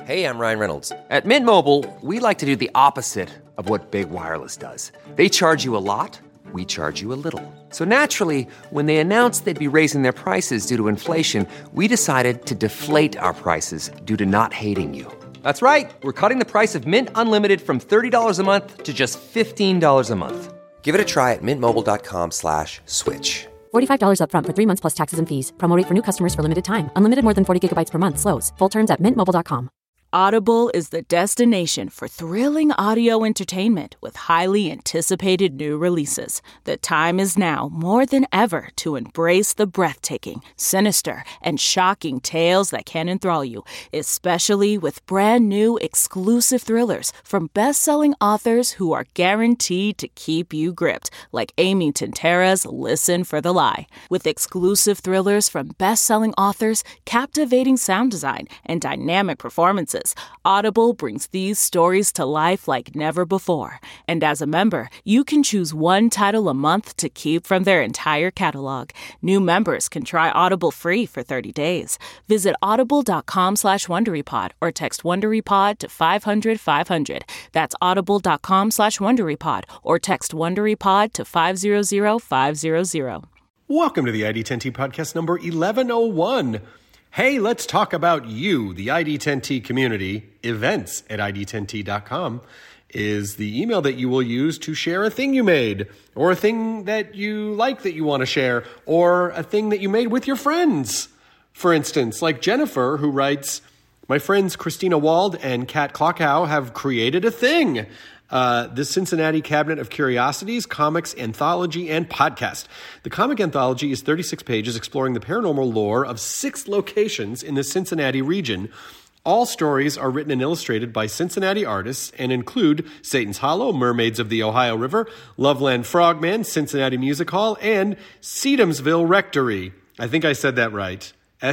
Hey, I'm Ryan Reynolds. At Mint Mobile, we like to do the opposite of what Big Wireless does. They charge you a lot, we charge you a little. So naturally, when they announced they'd be raising their prices due to inflation, we decided to deflate our prices due to not hating you. That's right. We're cutting the price of Mint Unlimited from $30 a month to just $15 a month. Give it a try at mintmobile.com/switch. $45 up front for 3 months plus taxes and fees. Promo rate for new customers for limited time. Unlimited more than 40 gigabytes per month slows. Full terms at mintmobile.com. Audible is the destination for thrilling audio entertainment with highly anticipated new releases. The time is now more than ever to embrace the breathtaking, sinister, and shocking tales that can enthrall you, especially with brand new exclusive thrillers from best-selling authors who are guaranteed to keep you gripped, like Amy Tintera's Listen for the Lie. With exclusive thrillers from best-selling authors, captivating sound design, and dynamic performances, Audible brings these stories to life like never before. And as a member, you can choose one title a month to keep from their entire catalog. New members can try Audible free for 30 days. Visit audible.com/WonderyPod or text WonderyPod to 500-500. That's audible.com/WonderyPod or text WonderyPod to 500-500. Welcome to the ID10T podcast number 1101. Hey, let's talk about you, the ID10T community. Events at ID10T.com is the email that you will use to share a thing you made, or a thing that you like that you want to share, or a thing that you made with your friends. For instance, like Jennifer, who writes, my friends Christina Wald and Kat Klockow have created a thing. The Cincinnati Cabinet of Curiosities, comics, anthology, and podcast. The comic anthology is 36 pages exploring the paranormal lore of 6 locations in the Cincinnati region. All stories are written and illustrated by Cincinnati artists and include Satan's Hollow, Mermaids of the Ohio River, Loveland Frogman, Cincinnati Music Hall, and Sedamsville Rectory. I think I said that right.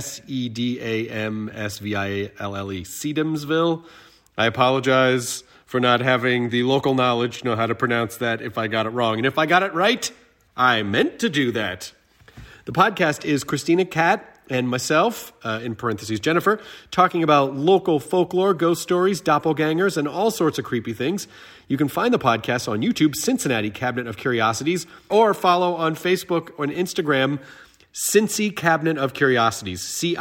Sedamsville. Sedamsville. I apologize for not having the local knowledge to know how to pronounce that if I got it wrong. And if I got it right, I meant to do that. The podcast is Christina, Kat, and myself, in parentheses Jennifer, talking about local folklore, ghost stories, doppelgangers, and all sorts of creepy things. You can find the podcast on YouTube, Cincinnati Cabinet of Curiosities, or follow on Facebook or Instagram, Cincy Cabinet of Curiosities,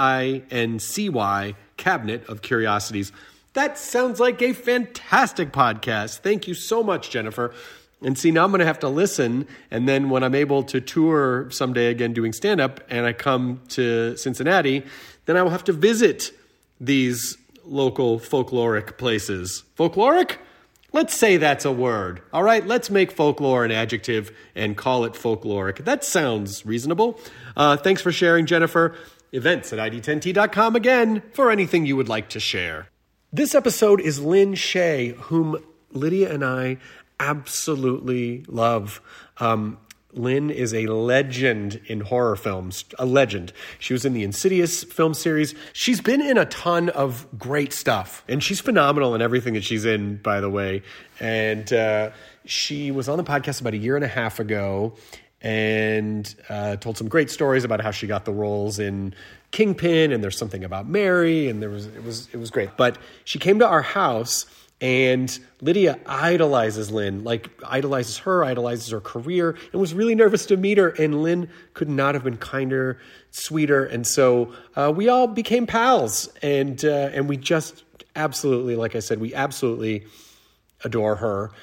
CINCY Cabinet of Curiosities. That sounds like a fantastic podcast. Thank you so much, Jennifer. And see, now I'm going to have to listen, and then when I'm able to tour someday again doing stand-up, and I come to Cincinnati, then I will have to visit these local folkloric places. Folkloric? Let's say that's a word. All right, let's make folklore an adjective and call it folkloric. That sounds reasonable. Thanks for sharing, Jennifer. Events at ID10T.com again for anything you would like to share. This episode is Lynn Shay, whom Lydia and I absolutely love. Lynn is a legend in horror films, a legend. She was in the Insidious film series. She's been in a ton of great stuff, and she's phenomenal in everything that she's in, by the way. And she was on the podcast about 1.5 years ago and told some great stories about how she got the roles in Kingpin, and There's Something About Mary, and it was great. But she came to our house, and Lydia idolizes Lynn, idolizes her career, and was really nervous to meet her. And Lynn could not have been kinder, sweeter. And so we all became pals, and we just absolutely, like I said, we absolutely adore her.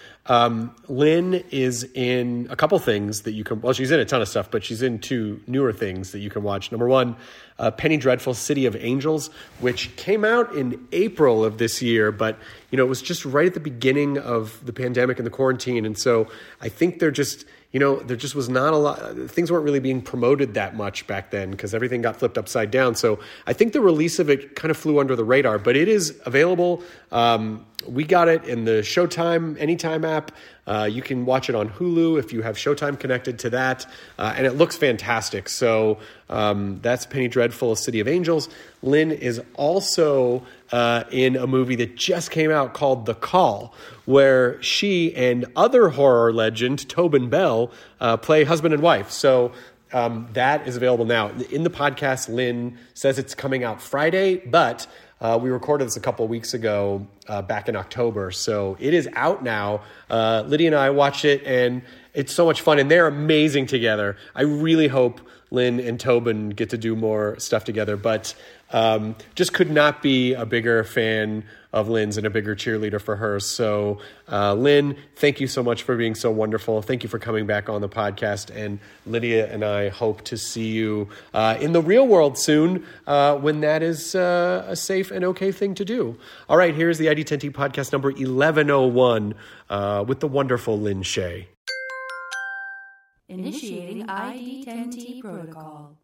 Lynn is in a couple things that you can, well, she's in a ton of stuff, but she's in 2 newer things that you can watch. Number 1, Penny Dreadful City of Angels, which came out in April of this year, but, it was just right at the beginning of the pandemic and the quarantine. And so I think there just was not a lot, things weren't really being promoted that much back then because everything got flipped upside down. So I think the release of it kind of flew under the radar, but it is available. We got it in the Showtime Anytime app. You can watch it on Hulu if you have Showtime connected to that. And it looks fantastic. So that's Penny Dreadful, City of Angels. Lynn is also in a movie that just came out called The Call, where she and other horror legend Tobin Bell play husband and wife. So that is available now. In the podcast, Lynn says it's coming out Friday, but We recorded this a couple of weeks ago, back in October, so it is out now. Lydia and I watched it, and it's so much fun, and they're amazing together. I really hope Lynn and Tobin get to do more stuff together, but just could not be a bigger fan of Lynn's and a bigger cheerleader for her. So Lynn, thank you so much for being so wonderful. Thank you for coming back on the podcast. And Lydia and I hope to see you in the real world soon when that is a safe and okay thing to do. All right, here's the ID10T podcast number 1101 with the wonderful Lynn Shay. Initiating ID10T protocol.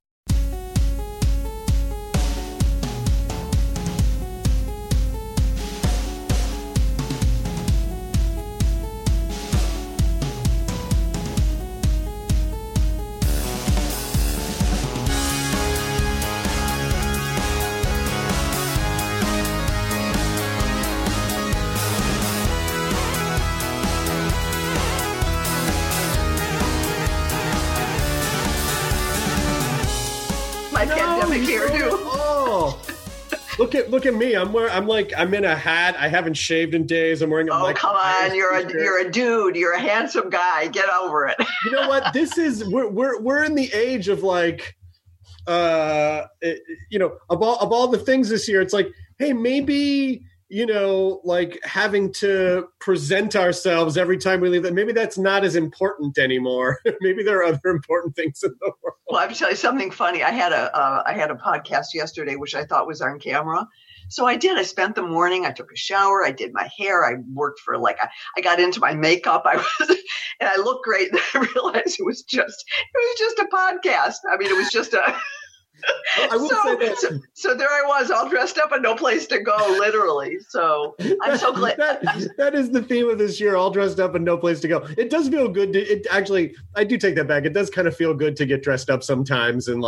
Pandemic hairdo. Oh, look at me. I'm in a hat. I haven't shaved in days. I'm wearing a Oh, come on. You're a dude. You're a handsome guy. Get over it. You know what? This is we're in the age of like of all the things this year, it's like, hey, maybe, like having to present ourselves every time we leave, that maybe that's not as important anymore. Maybe there are other important things in the world. Well, I have to tell you something funny. I had a podcast yesterday, which I thought was on camera. So I did. I spent the morning. I took a shower. I did my hair. I worked for I got into my makeup. And I looked great. And I realized it was just a podcast. I mean, it was just a. I will say that. So there I was, all dressed up and no place to go, literally. So I'm so glad. That is the theme of this year, all dressed up and no place to go. It does feel good. I do take that back. It does kind of feel good to get dressed up sometimes and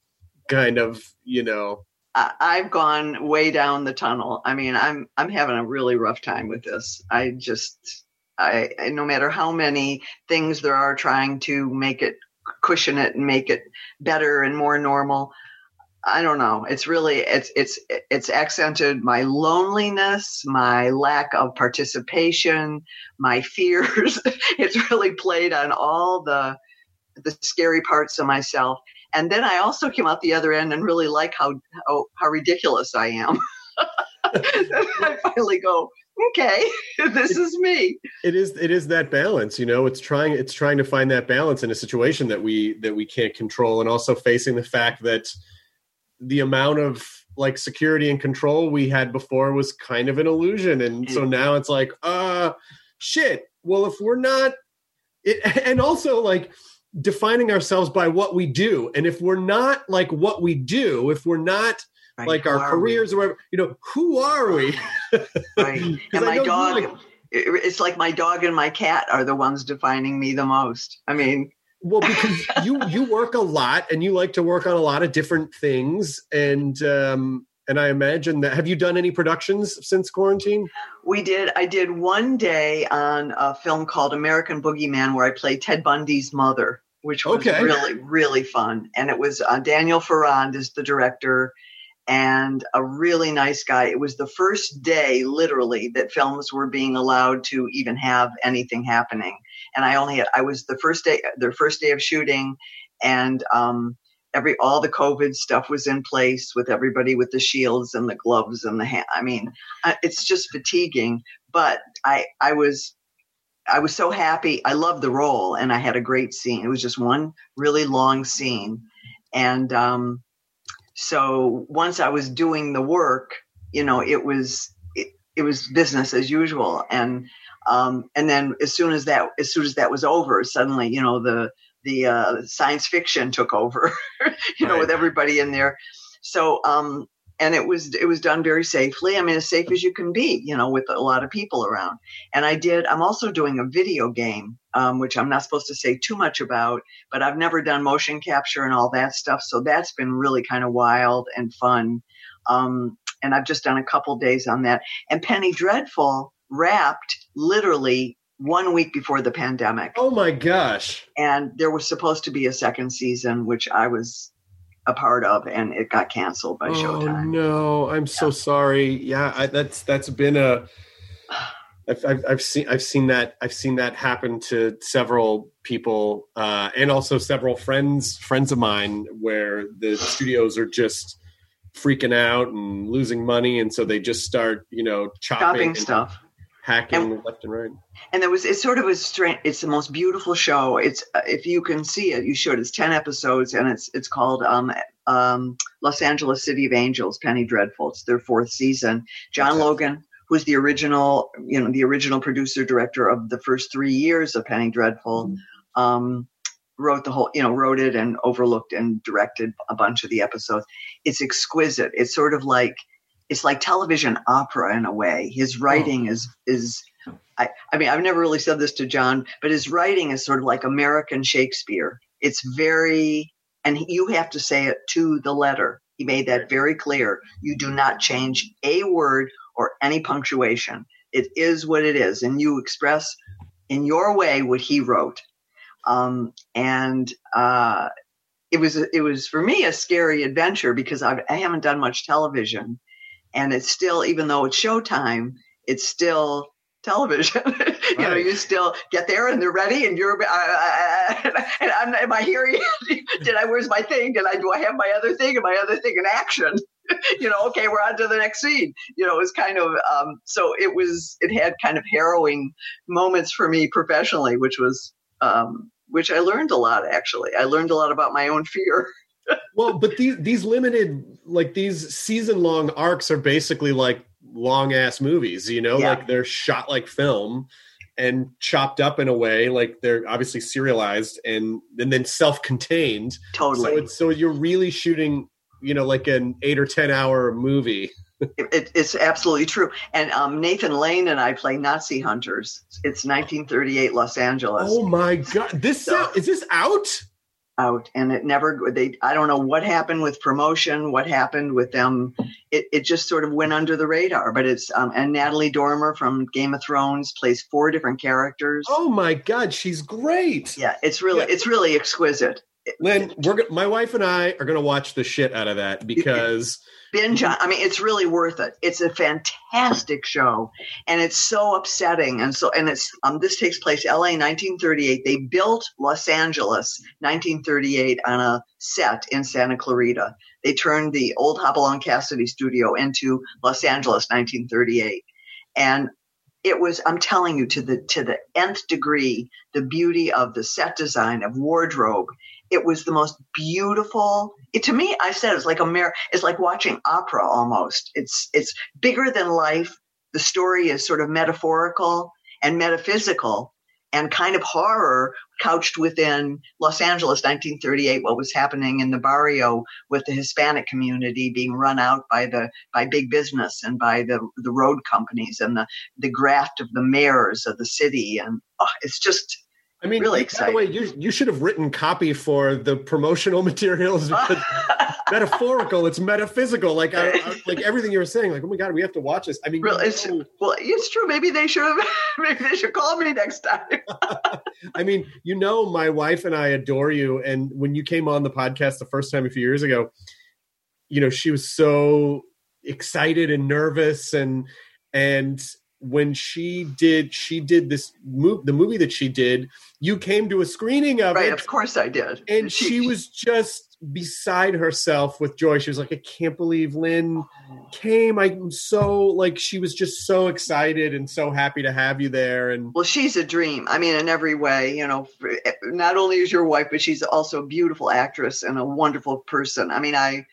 I've gone way down the tunnel. I mean, I'm having a really rough time with this. I no matter how many things there are trying to make it, cushion it and make it better and more normal, I don't know. It's really, it's accented my loneliness, my lack of participation, my fears. It's really played on all the scary parts of myself. And then I also came out the other end and really like how ridiculous I am. I finally go, okay, this is me. It is that balance, it's trying to find that balance in a situation that we can't control, and also facing the fact that the amount of security and control we had before was kind of an illusion. And so now it's like, shit. Well, if we're not and also defining ourselves by what we do. And if we're not what we do, if we're not right, our careers or whatever, who are we? Right. And my dog, it's like my dog and my cat are the ones defining me the most. I mean, well, because you work a lot and you like to work on a lot of different things. And I imagine that, have you done any productions since quarantine? I did one day on a film called American Boogeyman, where I played Ted Bundy's mother, which was really, really fun. And it was Daniel Farrand is the director, and a really nice guy. It was the first day, literally, that films were being allowed to even have anything happening. And I was their first day of shooting, and all the COVID stuff was in place with everybody with the shields and the gloves and the hand. I mean, it's just fatiguing, but I was so happy. I loved the role, and I had a great scene. It was just one really long scene. And so once I was doing the work, it was business as usual. And then as soon as that was over, suddenly, the science fiction took over, right, with everybody in there. So, and it was done very safely. I mean, as safe as you can be, with a lot of people around. And I'm also doing a video game, which I'm not supposed to say too much about, but I've never done motion capture and all that stuff. So that's been really kind of wild and fun. And I've just done a couple days on that. And Penny Dreadful wrapped literally 1 week before the pandemic. Oh my gosh. And there was supposed to be a second season, which I was a part of, and it got canceled by Showtime. Oh no, I'm so sorry. Yeah, that's been I've seen that happen to several people, and also several friends of mine, where the studios are just freaking out and losing money, and so they just start, chopping stuff, hacking left and right. And it's sort of a strange. It's the most beautiful show. It's if you can see it, you should. It's 10 episodes, and it's called Los Angeles City of Angels, Penny Dreadful. It's their 4th season. John Logan, who's the original producer director of the first 3 years of Penny Dreadful, wrote it and overlooked and directed a bunch of the episodes. It's exquisite. It's sort of like, it's like television opera in a way. His writing is I mean, I've never really said this to John, but his writing is sort of like American Shakespeare. It's very, and you have to say it to the letter. He made that very clear. You do not change a word or any punctuation. It is what it is. And you express in your way what he wrote. It was for me a scary adventure because I haven't done much television, and it's still, even though it's Showtime, it's still television. Right. You still get there and they're ready, and you're am I hearing? Where's my thing? Do I have my other thing? And my other thing in action? Okay, we're on to the next scene. It was kind of so it had kind of harrowing moments for me professionally, which I learned a lot. Actually, I learned a lot about my own fear. Well, but these limited, like these season-long arcs are basically like long-ass movies, like they're shot like film and chopped up in a way, like they're obviously serialized and then self-contained. Totally. So you're really shooting, like an 8 or 10 hour movie. It's absolutely true. And Nathan Lane and I play Nazi hunters. It's 1938 Los Angeles. Oh my God. Is this out? Out, and it never, I don't know what happened with promotion, what happened with them. It just sort of went under the radar, but it's, and Natalie Dormer from Game of Thrones plays 4 different characters. Oh my God. She's great. Yeah. It's really exquisite. Lynn, my wife and I are going to watch the shit out of that because binge on. I mean, it's really worth it. It's a fantastic show, and it's so upsetting. And it's this takes place LA 1938. They built Los Angeles 1938 on a set in Santa Clarita. They turned the old Hopalong Cassidy studio into Los Angeles 1938, and it was, I'm telling you, to the nth degree, the beauty of the set design, of wardrobe. It was the most beautiful. To me, I said it's like it's like watching opera almost. It's bigger than life. The story is sort of metaphorical and metaphysical and kind of horror couched within Los Angeles 1938, what was happening in the barrio with the Hispanic community being run out by big business and by the road companies and the graft of the mayors of the city. And it's just, I mean, really exciting. By the way, you should have written copy for the promotional materials. Metaphorical, it's metaphysical. Like like everything you were saying. Like, oh my God, we have to watch this. I mean, really, it's true. Maybe they should have. Maybe they should call me next time. I mean, my wife and I adore you. And when you came on the podcast the first time a few years ago, she was so excited and nervous and. When she did the movie that she did, you came to a screening of it. Right, of course I did. And she was just beside herself with joy. She was like, I can't believe Lynn came. She was just so excited and so happy to have you there. And well, she's a dream. I mean, in every way, not only is your wife, but she's also a beautiful actress and a wonderful person. I mean, I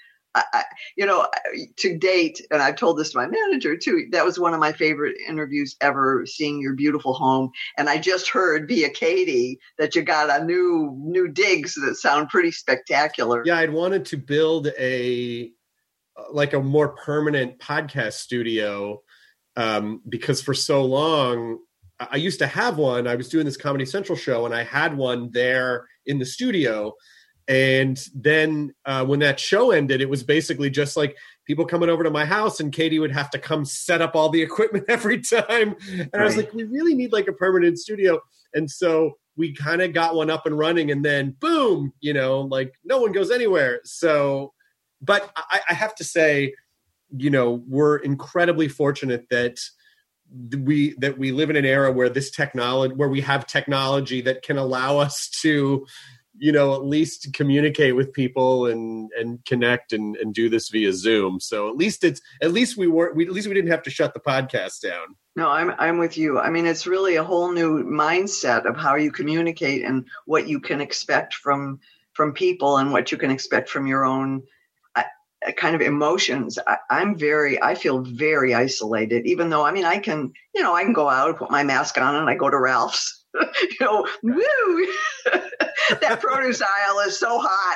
to date, and I've told this to my manager too, that was one of my favorite interviews ever, seeing your beautiful home. And I just heard via Katie that you got a new digs that sound pretty spectacular. Yeah, I'd wanted to build a more permanent podcast studio because for so long, I used to have one. I was doing this Comedy Central show and I had one there in the studio. And then when that show ended, it was basically just like people coming over to my house and Katie would have to come set up all the equipment every time. And I was like, we really need like a permanent studio. And so we kind of got one up and running, and then boom, like no one goes anywhere. So, but I have to say, we're incredibly fortunate that we live in an era where where we have technology that can allow us to, at least communicate with people and connect and do this via Zoom. So at least we didn't have to shut the podcast down. No, I'm with you. I mean, it's really a whole new mindset of how you communicate and what you can expect from people and what you can expect from your own kind of emotions. I feel very isolated, even though, I can go out and put my mask on and I go to Ralph's, woo, that produce aisle is so hot.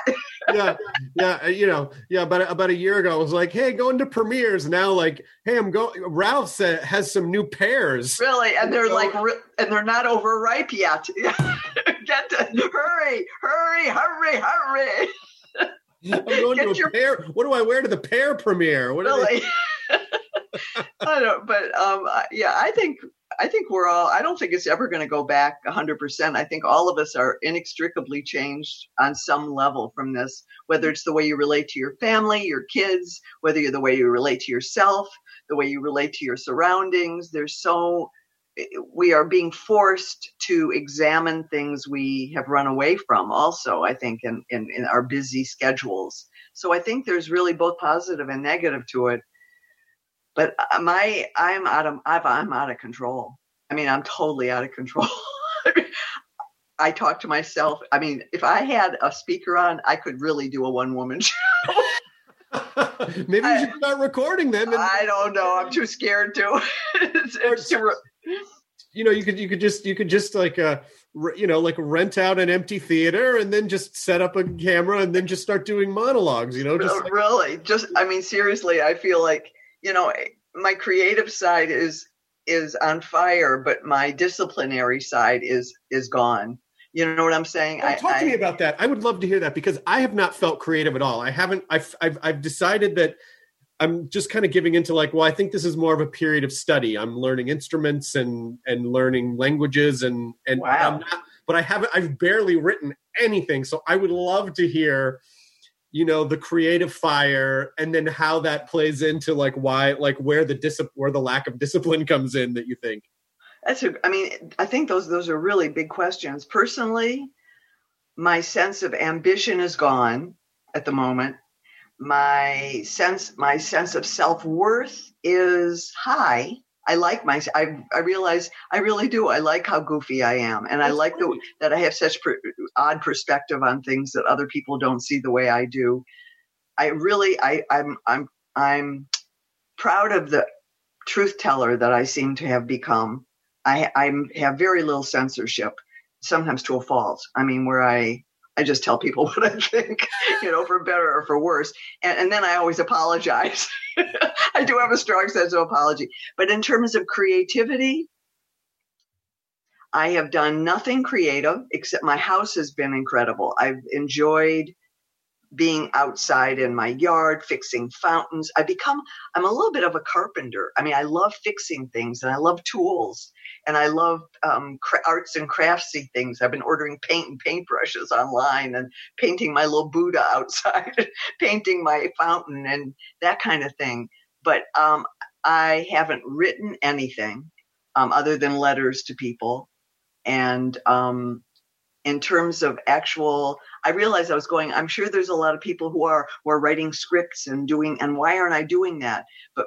But about a year ago, I was like, hey, going to premieres. Now, like, hey, Ralph's has some new pears. Really? And they're and they're not overripe yet. Hurry. I'm going to a pear. What do I wear to the pear premiere? Really? I don't. But I think we're all. I don't think it's ever going to go back 100%. I think all of us are inextricably changed on some level from this. Whether it's the way you relate to your family, your kids, whether you're the way you relate to yourself, the way you relate to your surroundings. We are being forced to examine things we have run away from also, I think, in our busy schedules. So I think there's really both positive and negative to it. But I'm out of control. I'm totally out of control. I talk to myself. If I had a speaker on, I could really do a one-woman show. Maybe you should start recording them. I don't know. I'm too scared to. It's too. You could just like rent out an empty theater and then just set up a camera and then just start doing monologues. Seriously, I feel like my creative side is on fire, but my disciplinary side is gone. You know what I'm saying? Talk to me about that. I would love to hear that, because I have not felt creative at all. I've decided that I'm just kind of giving into I think this is more of a period of study. I'm learning instruments and learning languages and wow. I've barely written anything. So I would love to hear, the creative fire, and then how that plays into why, where the lack of discipline comes in, that you think. I think those are really big questions. Personally, my sense of ambition is gone at the moment. My sense of self-worth is high. I like I realize I really do. I like how goofy I am. And I like that I have such odd perspective on things that other people don't see the way I do. I'm proud of the truth teller that I seem to have become. I have very little censorship, sometimes to a fault. Where I just tell people what I think, for better or for worse. And then I always apologize. I do have a strong sense of apology. But in terms of creativity, I have done nothing creative, except my house has been incredible. I've enjoyed being outside in my yard, fixing fountains. I'm a little bit of a carpenter. I love fixing things, and I love tools, and I love arts and craftsy things. I've been ordering paint and paintbrushes online and painting my little Buddha outside, painting my fountain and that kind of thing. But I haven't written anything other than letters to people. And in terms of I realized I'm sure there's a lot of people who are writing scripts and why aren't I doing that? But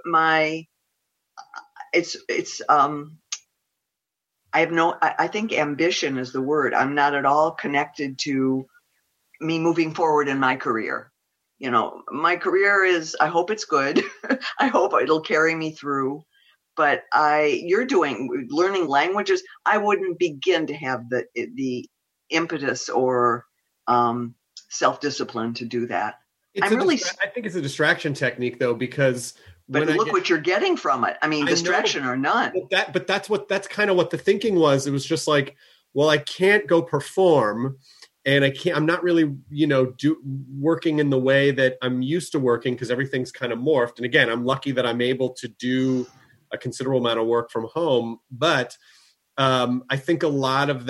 I think ambition is the word. I'm not at all connected to me moving forward in my career. My career is, I hope it's good. I hope it'll carry me through. But you're learning languages. I wouldn't begin to have the impetus or self-discipline to do that. I think it's a distraction technique, though, because but look what you're getting from it. Distraction or none. But that's kind of what the thinking was. It was just I can't go perform, and I'm not really, working in the way that I'm used to working, because everything's kind of morphed. And again, I'm lucky that I'm able to do a considerable amount of work from home, but I think a lot of that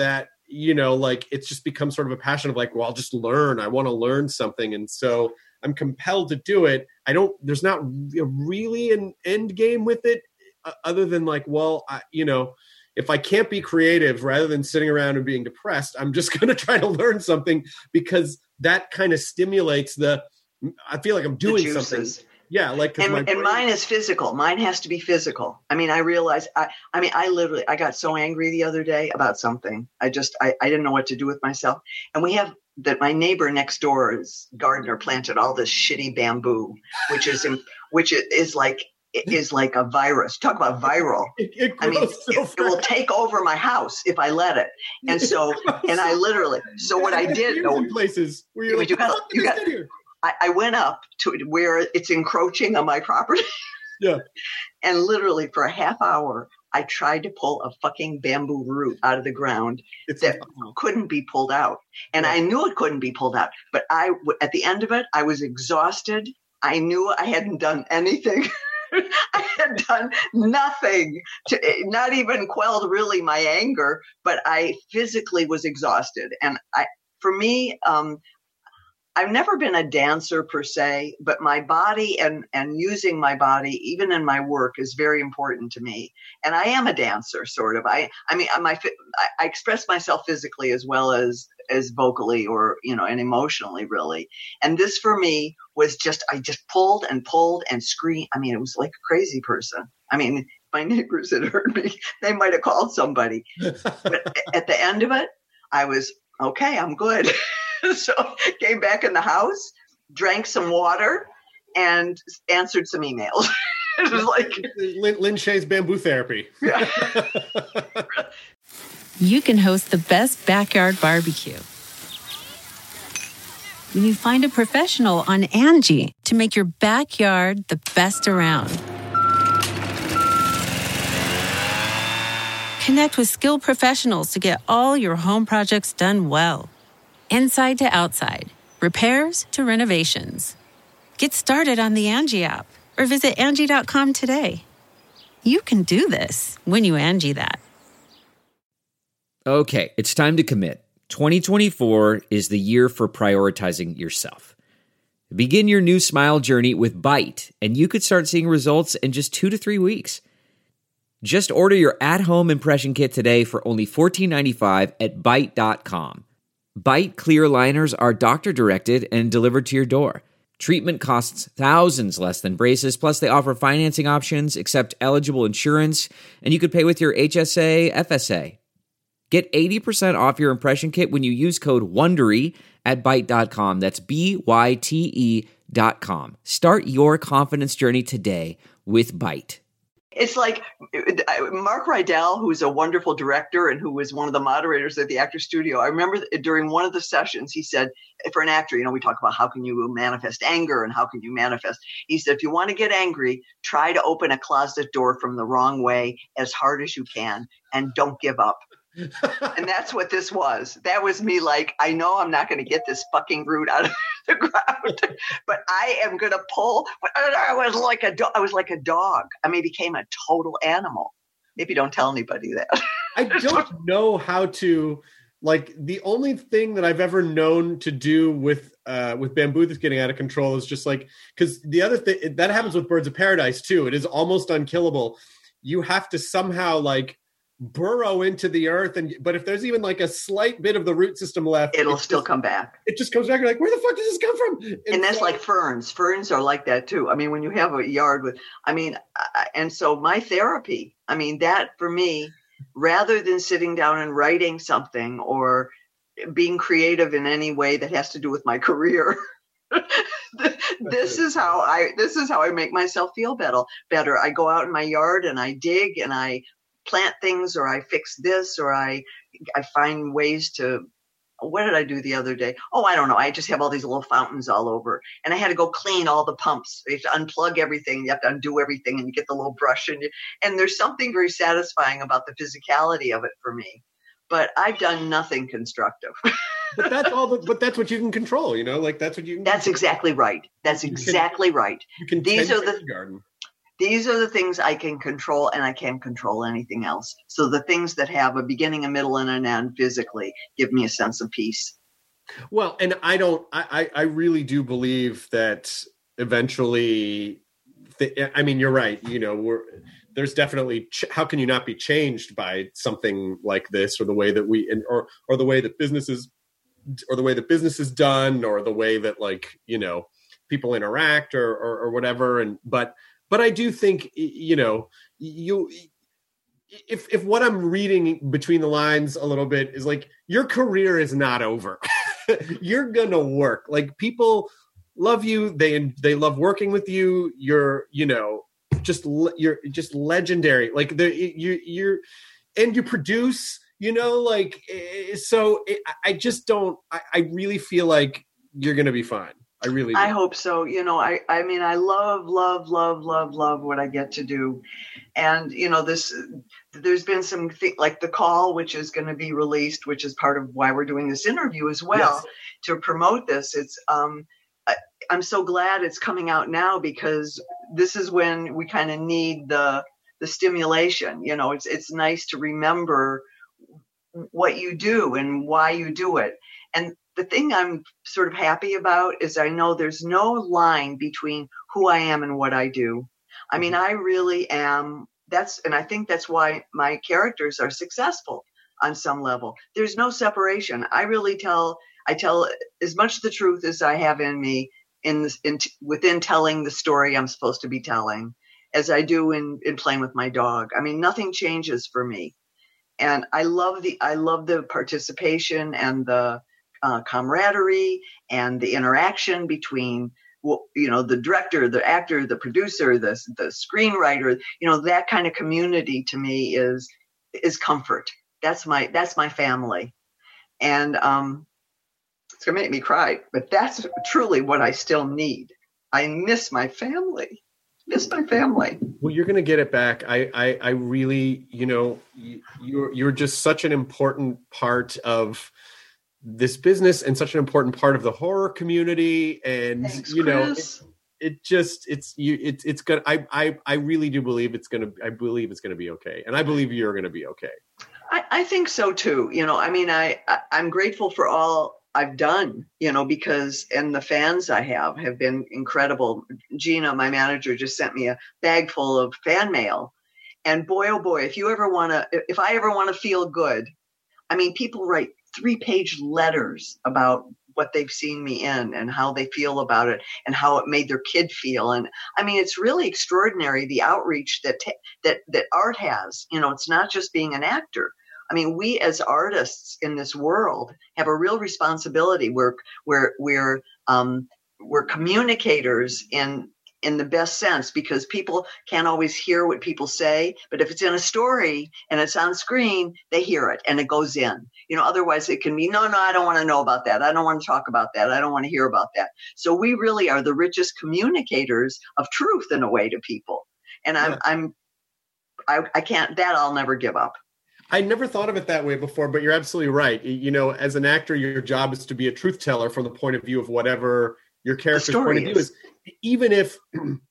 like it's just become sort of a passion of like, well, I'll just learn. I want to learn something. And so I'm compelled to do it. There's not really an end game with it other than like, well, if I can't be creative, rather than sitting around and being depressed, I'm just going to try to learn something, because that kind of stimulates I feel like I'm doing something. Yeah. Like, and mine is physical. Mine has to be physical. I mean, I realized, I got so angry the other day about something. I didn't know what to do with myself. And my neighbor next door's gardener planted all this shitty bamboo, which is like a virus. Talk about viral. It will take over my house if I let it. And so, and I literally, so what I did, places where you're like, I went up to where it's encroaching on my property. Yeah. And literally for a half hour, I tried to pull a fucking bamboo root out of the ground that couldn't be pulled out. And I knew it couldn't be pulled out. But at the end of it, I was exhausted. I knew I hadn't done anything. I had done nothing to not even quelled really my anger, but I physically was exhausted. And for me, I've never been a dancer per se, but my body and using my body, even in my work, is very important to me. And I am a dancer, sort of. I express myself physically as well as vocally or, and emotionally, really. And this for me was I just pulled and screamed. I mean, it was like a crazy person. I mean, my neighbors had heard me. They might have called somebody. But at the end of it, I was, okay, I'm good. So came back in the house, drank some water, and answered some emails. It was like Lynn Shea's bamboo therapy. Yeah. You can host the best backyard barbecue when you find a professional on Angie to make your backyard the best around. Connect with skilled professionals to get all your home projects done well. Inside to outside, repairs to renovations. Get started on the Angie app or visit Angie.com today. You can do this when you Angie that. Okay, it's time to commit. 2024 is the year for prioritizing yourself. Begin your new smile journey with Byte, and you could start seeing results in just 2 to 3 weeks. Just order your at-home impression kit today for only $14.95 at Byte.com. Byte clear aligners are doctor-directed and delivered to your door. Treatment costs thousands less than braces, plus they offer financing options, accept eligible insurance, and you could pay with your HSA, FSA. Get 80% off your impression kit when you use code WONDERY at Byte.com. That's BYTE.com. Start your confidence journey today with Byte. It's like Mark Rydell, who's a wonderful director and who was one of the moderators at the Actors Studio. I remember during one of the sessions, he said, for an actor, we talk about how can you manifest anger and how can you manifest. He said, if you want to get angry, try to open a closet door from the wrong way as hard as you can and don't give up. And that's what this was. That was me like, I know I'm not going to get this fucking root out of the ground, but I am going to pull. But I was like a dog. I mean, became a total animal. Maybe don't tell anybody that. I don't know how to, the only thing that I've ever known to do with bamboo that's getting out of control is just because the other thing that happens with Birds of Paradise too. It is almost unkillable. You have to somehow burrow into the earth, but if there's even a slight bit of the root system left, it'll still come back. It just comes back. You're like, where the fuck does this come from? And that's like ferns. Ferns are like that too. I mean, when you have a yard with, and so my therapy, that for me, rather than sitting down and writing something or being creative in any way that has to do with my career, this is how I make myself feel better. I go out in my yard and I dig and I plant things, or I fix this, or I find ways to. What did I do the other day? Oh, I don't know. I just have all these little fountains all over, and I had to go clean all the pumps. You have to unplug everything. You have to undo everything, and you get the little brush, and there's something very satisfying about the physicality of it for me. But I've done nothing constructive. But that's but that's what you can control. That's what you can. That's exactly right. That's exactly right. You can. These are the garden. these are the things I can control, and I can't control anything else. So the things that have a beginning, a middle, and an end physically give me a sense of peace. Well, and I really do believe that eventually, I mean, you're right. There's definitely, how can you not be changed by something like this, or the way that or the way that business is, or the way that business is done, or the way that, like, people interact or whatever. But I do think, if what I'm reading between the lines a little bit is like, your career is not over. You're going to work. Like, people love you. They love working with you. You're just legendary. Like, you produce, so I just don't, I really feel like you're going to be fine. I really do. I hope so. I mean, I love what I get to do. And, there's been some like The Call, which is going to be released, which is part of why we're doing this interview as well, yes, to promote this. It's, I'm so glad it's coming out now, because this is when we kind of need the stimulation. It's nice to remember what you do and why you do it. And the thing I'm sort of happy about is I know there's no line between who I am and what I do. I mean, I really am. And I think that's why my characters are successful on some level. There's no separation. I tell as much the truth as I have in me within telling the story I'm supposed to be telling, as I do in playing with my dog. I mean, nothing changes for me. And I love the participation and the camaraderie and the interaction between, the director, the actor, the producer, the screenwriter. That kind of community to me is comfort. That's my family, and it's gonna make me cry, but that's truly what I still need. I miss my family. Well, you're going to get it back. I really, you're just such an important part of this business and such an important part of the horror community. And, thanks, Chris. It's good. I really do believe I believe it's going to be okay. And I believe you're going to be okay. I think so too. I mean, I'm grateful for all I've done, because, and the fans I have been incredible. Gina, my manager, just sent me a bag full of fan mail. And boy, oh boy, if I ever want to feel good, I mean, people write 3-page letters about what they've seen me in and how they feel about it and how it made their kid feel. And I mean, it's really extraordinary, the outreach that art has. It's not just being an actor. I mean, we as artists in this world have a real responsibility. We're communicators in the best sense, because people can't always hear what people say. But if it's in a story and it's on screen, they hear it and it goes in. Otherwise it can be, no, I don't want to know about that. I don't want to talk about that. I don't want to hear about that. So we really are the richest communicators of truth in a way to people. And I can't, that I'll never give up. I never thought of it that way before, but you're absolutely right. As an actor, your job is to be a truth teller from the point of view of whatever your character's point of view is. Even if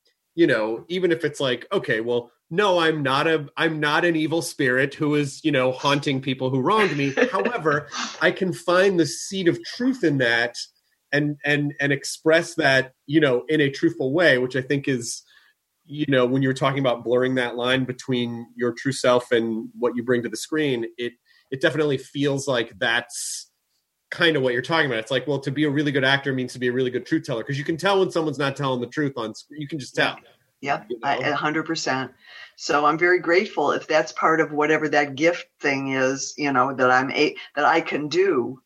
it's like, okay, well, no, I'm not an evil spirit who is, haunting people who wronged me. However, I can find the seed of truth in that and express that, in a truthful way, which I think is, when you were talking about blurring that line between your true self and what you bring to the screen, it definitely feels like that's kind of what you're talking about. It's like, well, to be a really good actor means to be a really good truth teller, because you can tell when someone's not telling the truth on screen. You can just tell. Yeah, 100%. So I'm very grateful if that's part of whatever that gift thing is, that I can do.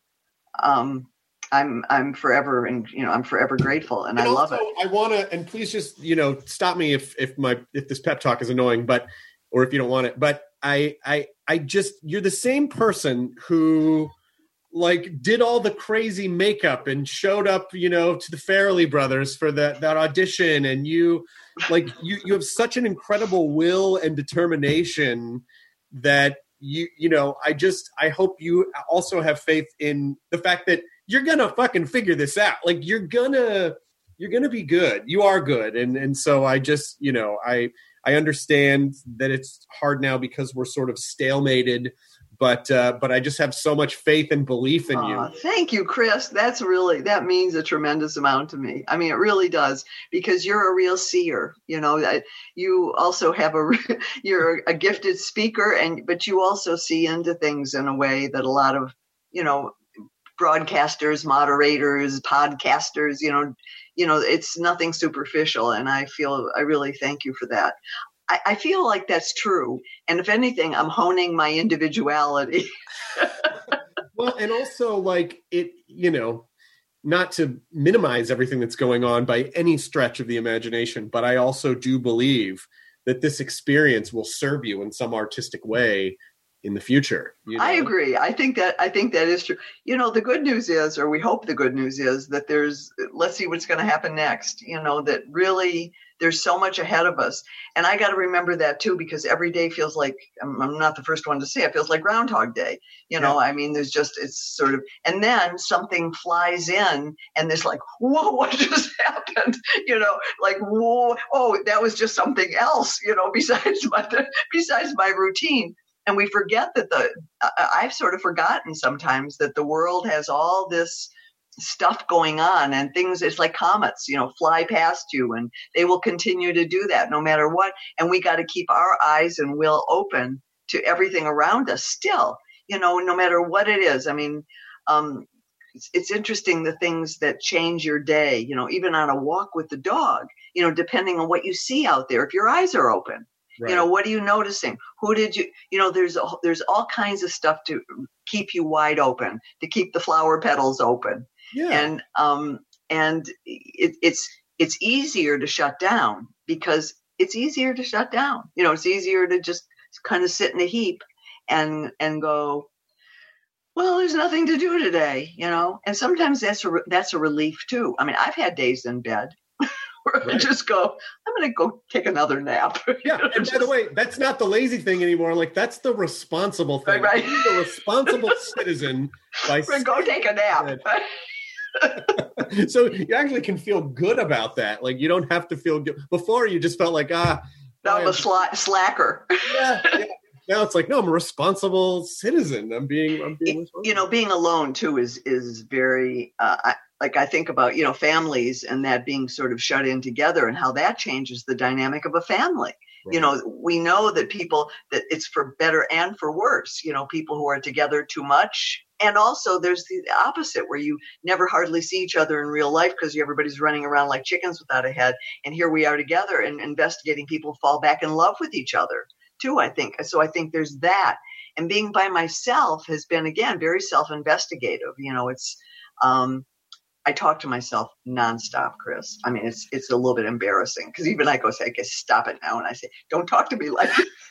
I'm forever, and I'm forever grateful, and I love it. I want to, and please just stop me if this pep talk is annoying, or if you don't want it. But I just, you're the same person who did all the crazy makeup and showed up, to the Farrelly brothers for that audition, and you you have such an incredible will and determination that I hope you also have faith in the fact that you're gonna fucking figure this out. You're gonna be good. You are good. And so I just, I understand that it's hard now because we're sort of stalemated, but I just have so much faith and belief in you. Thank you, Chris. That means a tremendous amount to me. I mean, it really does, because you're a real seer. You know, you also have you're a gifted speaker, but you also see into things in a way that a lot of, you know, broadcasters, moderators, podcasters, you know, it's nothing superficial. And I really thank you for that. I feel like that's true. And if anything, I'm honing my individuality. Well, and also like it, you know, not to minimize everything that's going on by any stretch of the imagination, but I also do believe that this experience will serve you in some artistic way in the future. You know? I agree. I think that is true. You know, the good news is, or we hope the good news is, that let's see what's going to happen next. You know, that really there's so much ahead of us. And I got to remember that too, because every day feels like, I'm not the first one to say it, feels like Groundhog Day. You know, I mean, it's sort of, and then something flies in and there's like, whoa, what just happened? You know, like, whoa, oh, that was just something else, you know, besides my routine. And we forget that I've sort of forgotten sometimes that the world has all this stuff going on, and things, it's like comets, you know, fly past you, and they will continue to do that no matter what. And we got to keep our eyes and will open to everything around us still, you know, no matter what it is. I mean, it's interesting, the things that change your day, you know, even on a walk with the dog, you know, depending on what you see out there, if your eyes are open. Right. You know, what are you noticing? Who did you know, there's all kinds of stuff to keep you wide open, to keep the flower petals open. Yeah. And it's easier to shut down, because it's easier to shut down. You know, it's easier to just kind of sit in a heap and go, well, there's nothing to do today, you know? And sometimes that's a relief too. I mean, I've had days in bed where I just go, I'm going to go take another nap. Yeah, and by the way, that's not the lazy thing anymore. Like, that's the responsible thing. Right. You're the responsible citizen by go take a nap. So you actually can feel good about that. Like, you don't have to feel good. Before, you just felt like, now I'm a slacker. Yeah. Now it's like, no, I'm a responsible citizen. I'm being responsible. You know, being alone too is very, I think about, you know, families and that being sort of shut in together, and how that changes the dynamic of a family. Right. You know, we know that that it's for better and for worse, you know, people who are together too much. And also there's the opposite, where you never hardly see each other in real life because everybody's running around like chickens without a head. And here we are together, and investigating people fall back in love with each other too, I think. So I think there's that. And being by myself has been, again, very self-investigative. You know, it's, I talk to myself nonstop, Chris. I mean, it's a little bit embarrassing, because even I go say, I guess, stop it now. And I say, don't talk to me like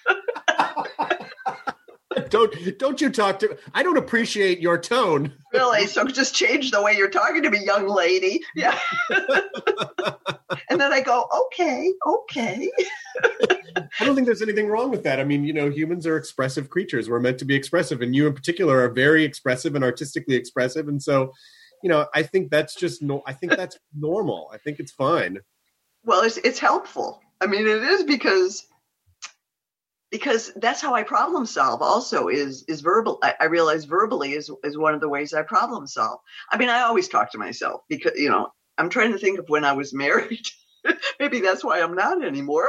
Don't you talk to, I don't appreciate your tone. Really? So just change the way you're talking to me, young lady. Yeah. And then I go, okay. I don't think there's anything wrong with that. I mean, you know, humans are expressive creatures. We're meant to be expressive. And you in particular are very expressive and artistically expressive. And so, you know, I think that's just I think that's normal. I think it's fine. Well, it's helpful. I mean, it is, because that's how I problem solve also is verbal. I realize verbally is one of the ways I problem solve. I mean, I always talk to myself, because, you know, I'm trying to think of when I was married. Maybe that's why I'm not anymore.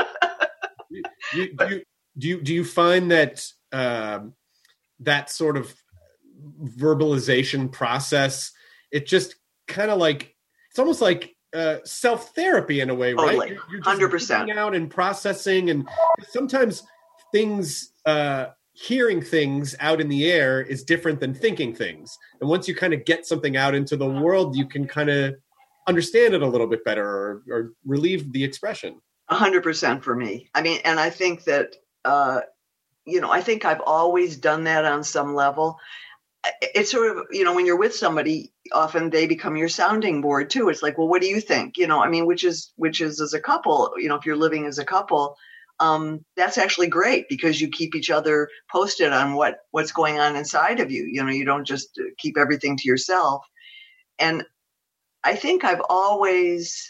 Do you find that that sort of verbalization process, it just kind of like, it's almost like self-therapy in a way, right? Totally. You're just 100% out and processing, and sometimes things, hearing things out in the air is different than thinking things. And once you kind of get something out into the world, you can kind of understand it a little bit better, or relieve the expression. 100% for me. I mean, and I think that, you know, I think I've always done that on some level. It's sort of, you know, when you're with somebody, often they become your sounding board too. It's like, well, what do you think? You know, I mean, which is as a couple, you know, if you're living as a couple, that's actually great, because you keep each other posted on what's going on inside of you. You know, you don't just keep everything to yourself. And I think I've always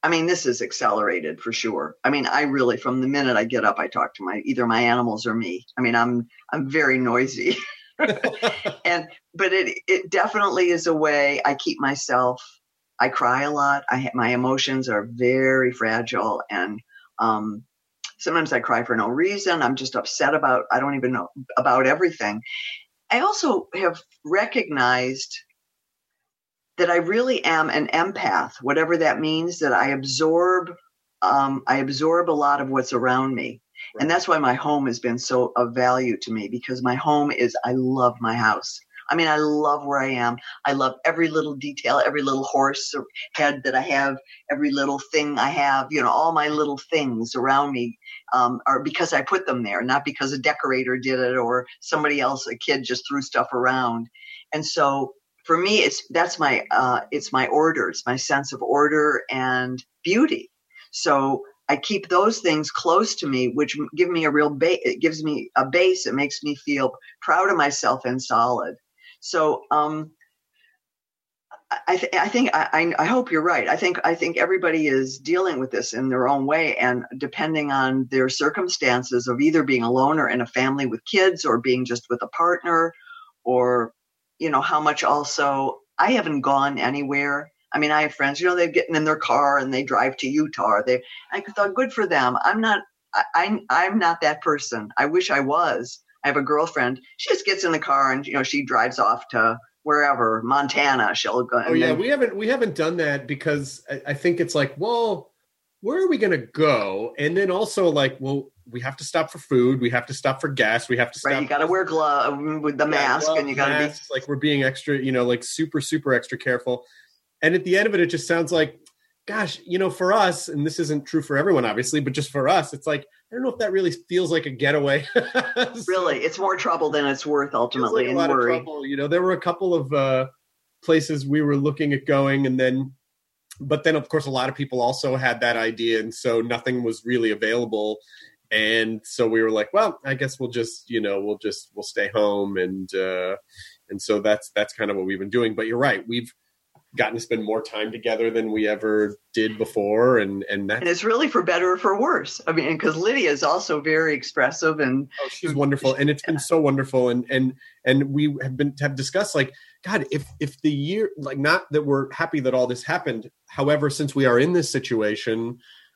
I mean, this is accelerated for sure. I mean, I really, from the minute I get up, I talk to either my animals or me. I mean, I'm very noisy. But it definitely is a way I keep myself. I cry a lot. My emotions are very fragile, and sometimes I cry for no reason. I'm just upset I don't even know about everything. I also have recognized that I really am an empath, whatever that means, that I absorb a lot of what's around me. Right. And that's why my home has been so of value to me, because my home I love my house. I mean, I love where I am. I love every little detail, every little horse head that I have, every little thing I have, all my little things around me are because I put them there, not because a decorator did it or somebody else, a kid just threw stuff around. And so for me, it's my order. It's my sense of order and beauty. So I keep those things close to me, which give me a real base. It gives me a base. It makes me feel proud of myself and solid. So I think I hope you're right. I think everybody is dealing with this in their own way, and depending on their circumstances of either being alone or in a family with kids, or being just with a partner, or how much. Also, I haven't gone anywhere. I mean, I have friends, they've gotten in their car and they drive to Utah. I thought, good for them. I'm not that person. I wish I was. I have a girlfriend. She just gets in the car and, she drives off to wherever, Montana. She'll go. Oh yeah. We haven't done that because I think it's like, well, where are we going to go? And then also like, well, we have to stop for food. We have to stop for gas. We have to stop. Right, you got to wear gloves with the mask, and you got to be like, we're being extra, like super, super extra careful. And at the end of it just sounds like, gosh, for us, and this isn't true for everyone, obviously, but just for us, it's like, I don't know if that really feels like a getaway. Really, it's more trouble than it's worth ultimately. Like a lot of trouble. There were a couple of places we were looking at going, but then of course a lot of people also had that idea, and so nothing was really available. And so we were like, well, I guess we'll just, we'll stay home. And so that's kind of what we've been doing. But you're right. We've gotten to spend more time together than we ever did before. And it's really for better or for worse. I mean, because Lydia is also very expressive, and she's wonderful. And it's been so wonderful. And we have discussed, like, God, if the year, like, not that we're happy that all this happened. However, since we are in this situation,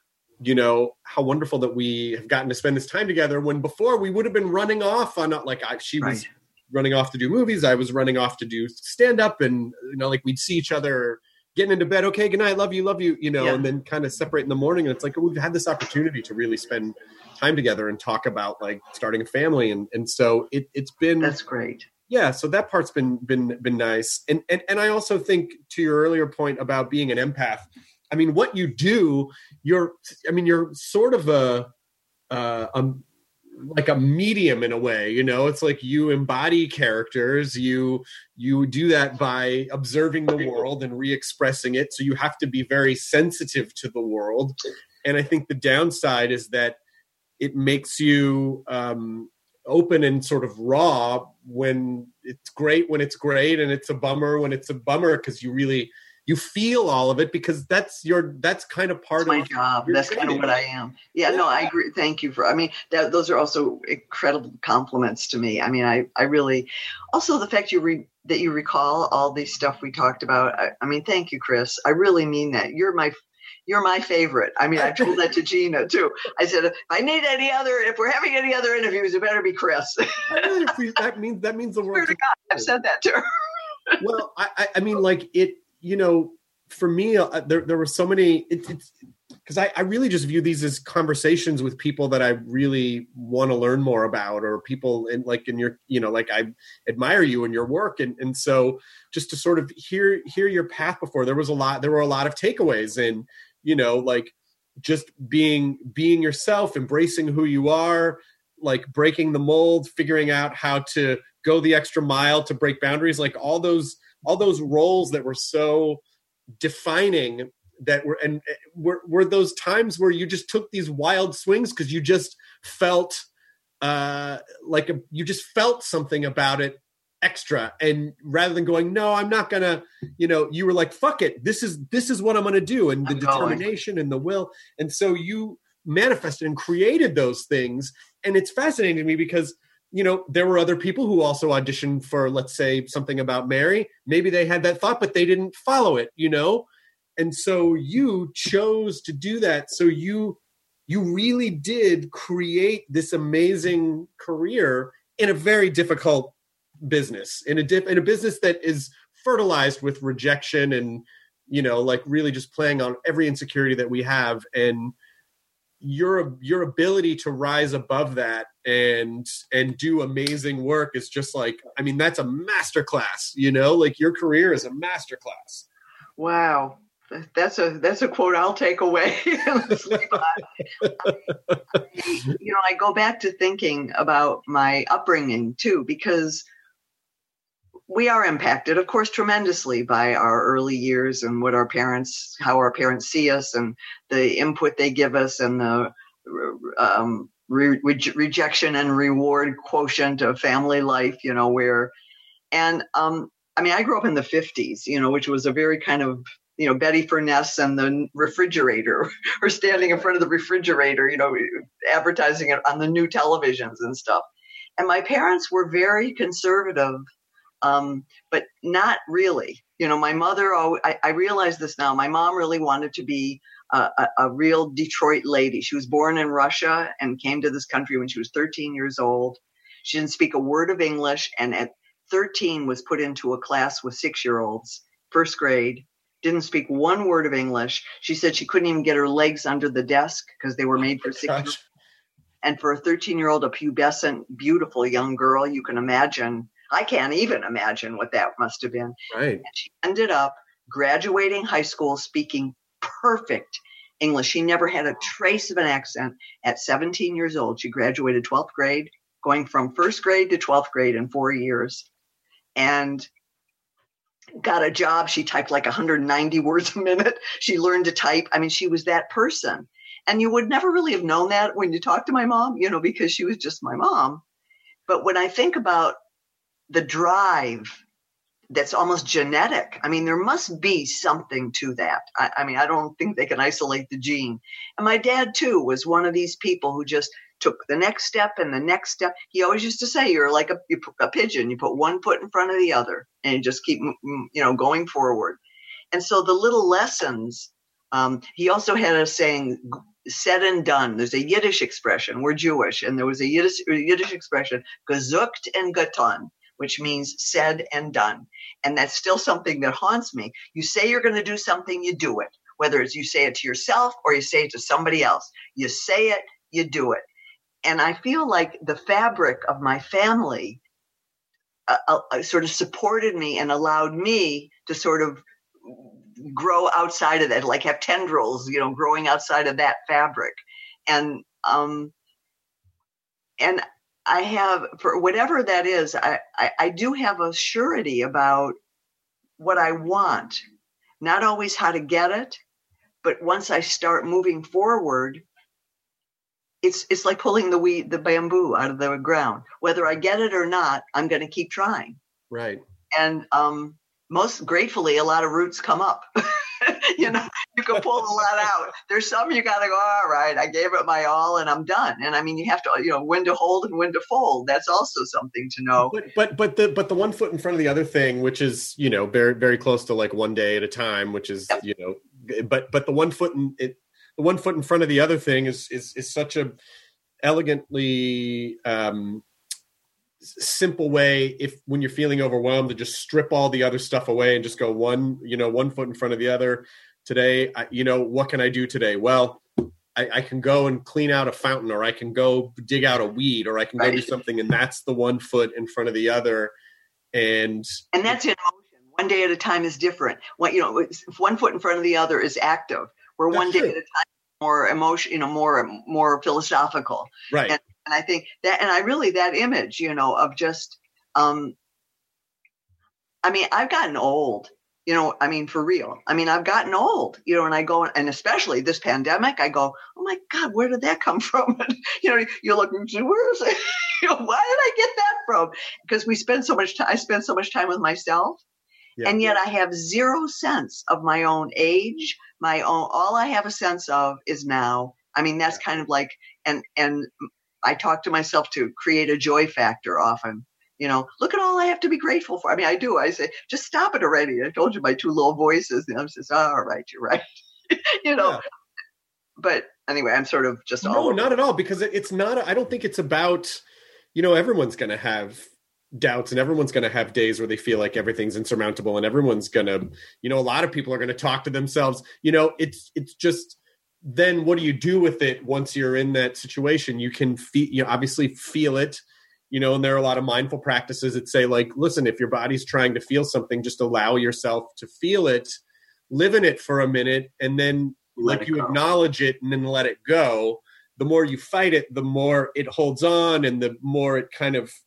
how wonderful that we have gotten to spend this time together, when before we would have been running off on, she was running off to do movies. I was running off to do stand up, and, like, we'd see each other getting into bed. Okay, good night. Love you. And then kind of separate in the morning. And it's like, we've had this opportunity to really spend time together and talk about, like, starting a family. And so it's been, that's great. Yeah. So that part's been nice. And I also think, to your earlier point about being an empath, I mean, what you do, you're sort of like a medium in a way, it's like you embody characters. You do that by observing the world and re-expressing it. So you have to be very sensitive to the world. And I think the downside is that it makes you open and sort of raw when it's great, and it's a bummer when it's a bummer, because you feel all of it, because that's kind of part of my job. That's kind of what I am. Yeah, no, I agree. Thank you those are also incredible compliments to me. I mean, I really, also the fact that you recall all these stuff we talked about. I mean, thank you, Chris. I really mean that. You're my favorite. I mean, I told that to Gina too. I said, if we're having any other interviews, it better be Chris. that means the world. God, I've said that to her. Well, I mean, like, it, for me, there were so many, it's because I really just view these as conversations with people that I really want to learn more about, or people in your, like, I admire you and your work. And so just to sort of hear your path before, there were a lot of takeaways, and, like, just being yourself, embracing who you are, like, breaking the mold, figuring out how to go the extra mile to break boundaries, like all those roles that were so defining, that were those times where you just took these wild swings because you just felt you just felt something about it extra. And rather than going, no, I'm not gonna, you were like, fuck it. This is what I'm going to do. And the determination and the will. And so you manifested and created those things. And it's fascinating to me because, there were other people who also auditioned for, let's say, something about Mary. Maybe they had that thought, but they didn't follow it, And so you chose to do that. So you really did create this amazing career in a very difficult business, in a business that is fertilized with rejection and, like really just playing on every insecurity that we have. And your ability to rise above that and do amazing work is just like, I mean, that's a masterclass, like your career is a masterclass. Wow. That's a quote I'll take away. I go back to thinking about my upbringing too, because we are impacted, of course, tremendously by our early years and how our parents see us and the input they give us and the rejection and reward quotient of family life, I grew up in the 50s, which was a very kind of, Betty Furness and the refrigerator, or standing in front of the refrigerator, advertising it on the new televisions and stuff. And my parents were very conservative, but not really. My mother, I realize this now, my mom really wanted to be a real Detroit lady. She was born in Russia and came to this country when she was 13 years old. She didn't speak a word of English, and at 13 was put into a class with 6-year-olds, first grade. Didn't speak one word of English. She said she couldn't even get her legs under the desk because they were made for 6-year-olds. And for a 13-year-old, a pubescent, beautiful young girl, you can imagine. I can't even imagine what that must have been. Right. And she ended up graduating high school speaking perfect English. She never had a trace of an accent. At 17 years old, she graduated 12th grade, going from first grade to 12th grade in 4 years. And got a job. She typed like 190 words a minute. She learned to type. I mean, she was that person. And you would never really have known that when you talk to my mom, because she was just my mom. But when I think about the drive that's almost genetic, I mean, there must be something to that. I don't think they can isolate the gene. And my dad, too, was one of these people who just took the next step and the next step. He always used to say, you're like a pigeon. You put one foot in front of the other and you just keep, going forward. And so the little lessons, he also had a saying, said and done. There's a Yiddish expression. We're Jewish. And there was a Yiddish expression, gezucht and getan, which means said and done. And that's still something that haunts me. You say you're going to do something, you do it. Whether it's you say it to yourself or you say it to somebody else. You say it, you do it. And I feel like the fabric of my family sort of supported me and allowed me to sort of grow outside of that, like have tendrils, growing outside of that fabric. And I have, for whatever that is, I do have a surety about what I want, not always how to get it, but once I start moving forward, it's like pulling the bamboo out of the ground. Whether I get it or not, I'm going to keep trying. Right. And most gratefully, a lot of roots come up. You can pull a lot out. There's some you got to go, all right, I gave it my all and I'm done. And I mean, you have to, when to hold and when to fold. That's also something to know. But the one foot in front of the other thing, which is, very, very close to like one day at a time, which is, but the one foot in front of the other thing is such a elegantly simple way, when you're feeling overwhelmed, to just strip all the other stuff away and just go one foot in front of the other. Today, what can I do today? Well, I can go and clean out a fountain, or I can go dig out a weed, or I can go do something, and that's the one foot in front of the other. And that's in motion. One day at a time is different. One foot in front of the other is active. Where one day at a time, more emotion, more philosophical. Right. And I think that, and I really, that image, of just, I've gotten old, for real. I've gotten old, and I go, and especially this pandemic, I go, oh my God, where did that come from? And, you look, where is it? Why did I get that from, because I spend so much time with myself. Yeah. And yet I have zero sense of my own age, all I have a sense of is now. I mean, that's kind of like, and I talk to myself to create a joy factor often. Look at all I have to be grateful for. I mean, I do. I say, just stop it already. I told you my two little voices. And I'm just, all right, you're right. Yeah. But anyway, I'm sort of just No, not at all, because it's not, I don't think it's about, everyone's going to have doubts and everyone's going to have days where they feel like everything's insurmountable, and everyone's going to, a lot of people are going to talk to themselves. It's just, then what do you do with it once you're in that situation? You can obviously feel it, and there are a lot of mindful practices that say, like, listen, if your body's trying to feel something, just allow yourself to feel it, live in it for a minute, and then acknowledge it and then let it go. The more you fight it, the more it holds on, and the more it kind of,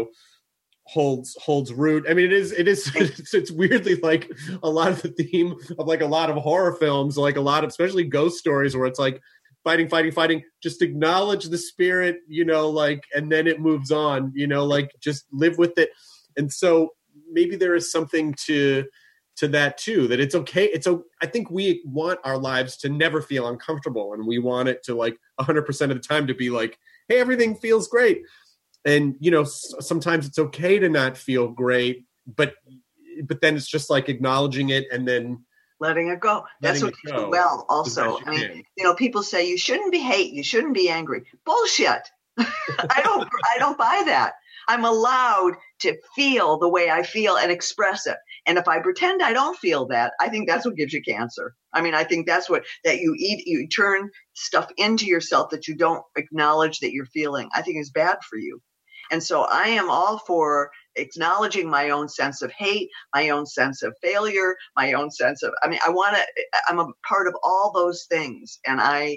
holds root. I mean, it is it's weirdly like a lot of the theme of like a lot of horror films, like a lot of, especially ghost stories, where it's like fighting, just acknowledge the spirit, and then it moves on, just live with it. And so maybe there is something to that too, that it's okay. I think we want our lives to never feel uncomfortable, and we want it to, like, 100% of the time to be like, hey, everything feels great. And, sometimes it's okay to not feel great, but then it's just like acknowledging it and then letting it go. That's what you do well also. I mean, people say you shouldn't be hate, you shouldn't be angry. Bullshit. I don't buy that. I'm allowed to feel the way I feel and express it. And if I pretend I don't feel that, I think that's what gives you cancer. I mean, I think that's that you eat, you turn stuff into yourself that you don't acknowledge that you're feeling, I think is bad for you. And so I am all for acknowledging my own sense of hate, my own sense of failure, my own sense of, I'm a part of all those things. And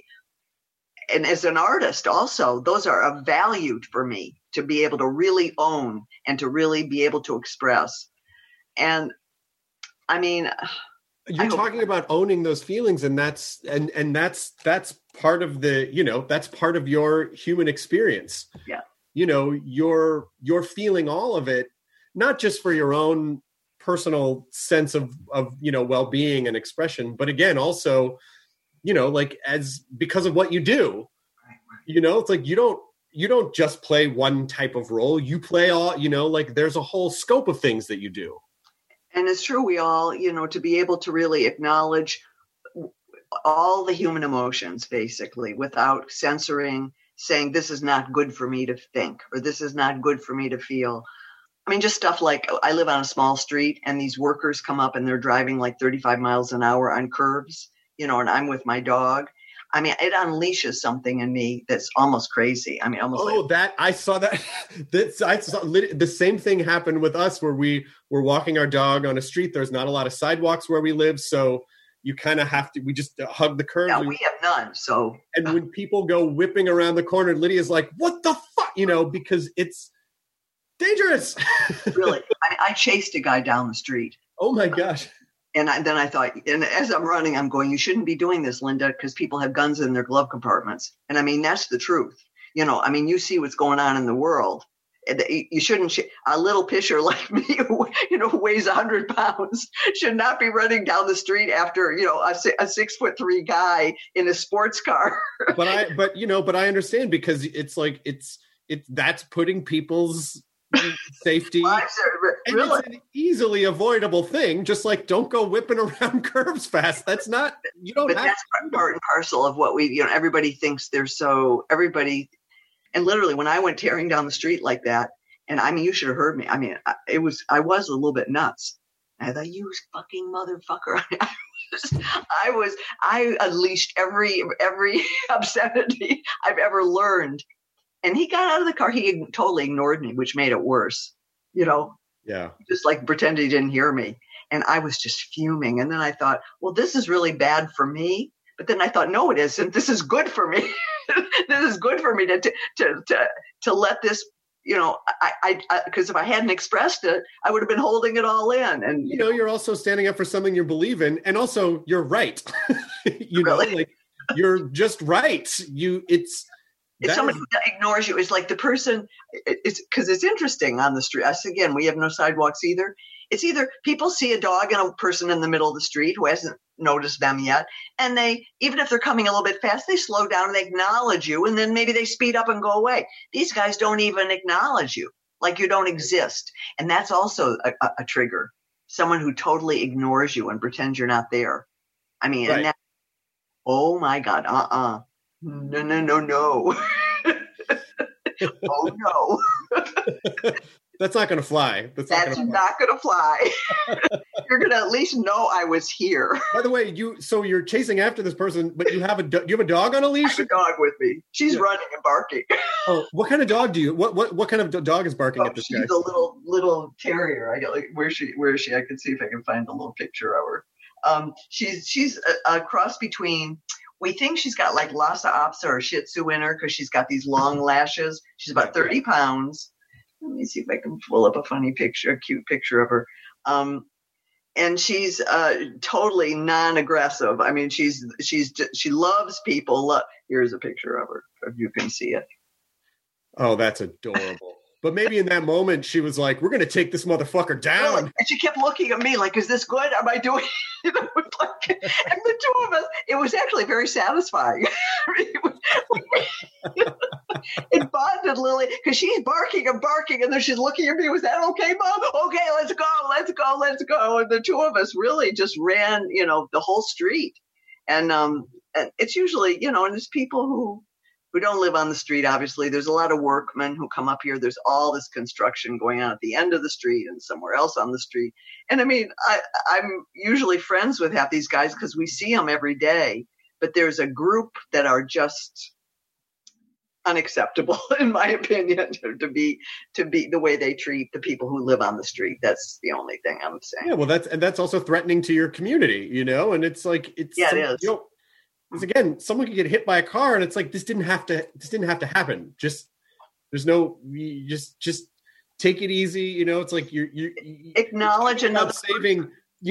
as an artist also, those are valued for me to be able to really own and to really be able to express. And I mean, you're talking about owning those feelings, and that's part of the, that's part of your human experience. Yeah. You're feeling all of it, not just for your own personal sense of well-being and expression, but again, also, like, because of what you do, it's like, you don't just play one type of role. You play all, like, there's a whole scope of things that you do. And it's true, we all, to be able to really acknowledge all the human emotions, basically, without censoring, saying this is not good for me to think, or this is not good for me to feel. I mean, just stuff like, I live on a small street and these workers come up and they're driving like 35 miles an hour on curbs, and I'm with my dog. I mean, it unleashes something in me that's almost crazy. I mean, almost. I saw that. I saw the same thing happen with us, where we were walking our dog on a street. There's not a lot of sidewalks where we live, so you kind of have to. We just hug the curb. Yeah, we have none. So, and when people go whipping around the corner, Lydia's like, "What the fuck?" Because it's dangerous. Really, I chased a guy down the street. Oh my gosh. And then I thought, and as I'm running, I'm going, you shouldn't be doing this, Linda, because people have guns in their glove compartments. And I mean, that's the truth. You see what's going on in the world. You shouldn't, a little pisher like me, who weighs 100 pounds, should not be running down the street after, a 6'3" guy in a sports car. But I understand, because it's like, that's putting people's safety, really? It's an easily avoidable thing. Just like, don't go whipping around curbs fast. That's not, you don't. But that's part and parcel of what we, everybody thinks everybody. And literally, when I went tearing down the street like that, and I mean, you should have heard me. I mean, I was a little bit nuts. I thought, you fucking motherfucker. I unleashed every obscenity I've ever learned. And he got out of the car. He totally ignored me, which made it worse, Yeah. Just like pretend he didn't hear me. And I was just fuming. And then I thought, well, this is really bad for me. But then I thought, no, it isn't. This is good for me. This is good for me to let this, because if I hadn't expressed it, I would have been holding it all in. And you're also standing up for something you believe in, and also you're right. Really? Like, you're just right. It's somebody who ignores you. It's like the person, it's because it's interesting on the street. Us, again, we have no sidewalks either. It's either people see a dog and a person in the middle of the street who hasn't noticed them yet. And they, even if they're coming a little bit fast, they slow down and they acknowledge you. And then maybe they speed up and go away. These guys don't even acknowledge you, like you don't exist. And that's also a trigger. Someone who totally ignores you and pretends you're not there. I mean, right. And that, oh my God, no. Oh no. That's not going to fly. That's not going to fly. You're going to at least know I was here. By the way, you're chasing after this person, but you have a dog on a leash? I have a dog with me. She's running and barking. Oh, what kind of dog do you? What kind of dog is barking at this guy? She's a little terrier. I got where is she? I can see if I can find a little picture of her. She's a cross between. We think she's got like Lhasa Apso or Shih Tzu in her because she's got these long lashes. She's about 30 pounds. Let me see if I can pull up a cute picture of her. And she's totally non-aggressive. I mean, she loves people. Here's a picture of her, if you can see it. Oh, that's adorable. But maybe in that moment, she was like, we're going to take this motherfucker down. Really? And she kept looking at me like, is this good? Am I doing and the two of us, it was actually very satisfying. It bonded Lily because she's barking and barking. And then she's looking at me. Was that okay, Mom? Okay, let's go. And the two of us really just ran, the whole street. And it's usually, and it's people who don't live on the street, obviously. There's a lot of workmen who come up here. There's all this construction going on at the end of the street and somewhere else on the street. And I mean, I'm usually friends with half these guys because we see them every day. But there's a group that are just unacceptable, in my opinion, to be the way they treat the people who live on the street. That's the only thing I'm saying. Yeah, well, that's also threatening to your community, and it's like it is. Because again, someone could get hit by a car, and it's like this didn't have to happen. Just take it easy. It's like you acknowledge another saving.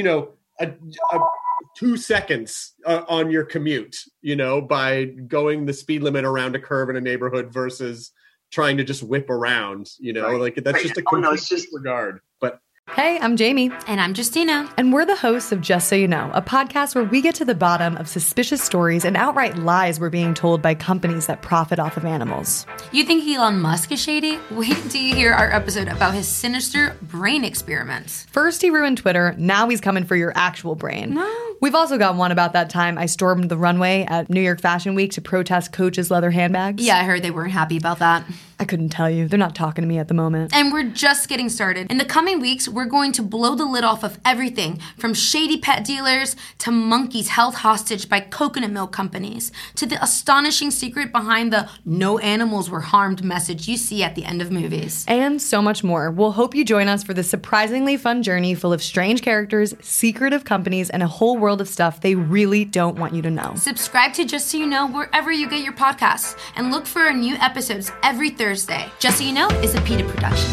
2 seconds on your commute. By going the speed limit around a curve in a neighborhood versus trying to just whip around. Right. Like that's just a complete disregard. But. Hey, I'm Jamie. And I'm Justina. And we're the hosts of Just So You Know, a podcast where we get to the bottom of suspicious stories and outright lies we're being told by companies that profit off of animals. You think Elon Musk is shady? Wait till you hear our episode about his sinister brain experiments. First he ruined Twitter, now he's coming for your actual brain. No. We've also got one about that time I stormed the runway at New York Fashion Week to protest Coach's leather handbags. Yeah, I heard they weren't happy about that. I couldn't tell you. They're not talking to me at the moment. And we're just getting started. In the coming weeks, we're going to blow the lid off of everything from shady pet dealers to monkeys held hostage by coconut milk companies to the astonishing secret behind the no animals were harmed message you see at the end of movies. And so much more. We'll hope you join us for this surprisingly fun journey full of strange characters, secretive companies, and a whole world of stuff they really don't want you to know. Subscribe to Just So You Know wherever you get your podcasts and look for our new episodes every Thursday. Just So You Know is a PETA production.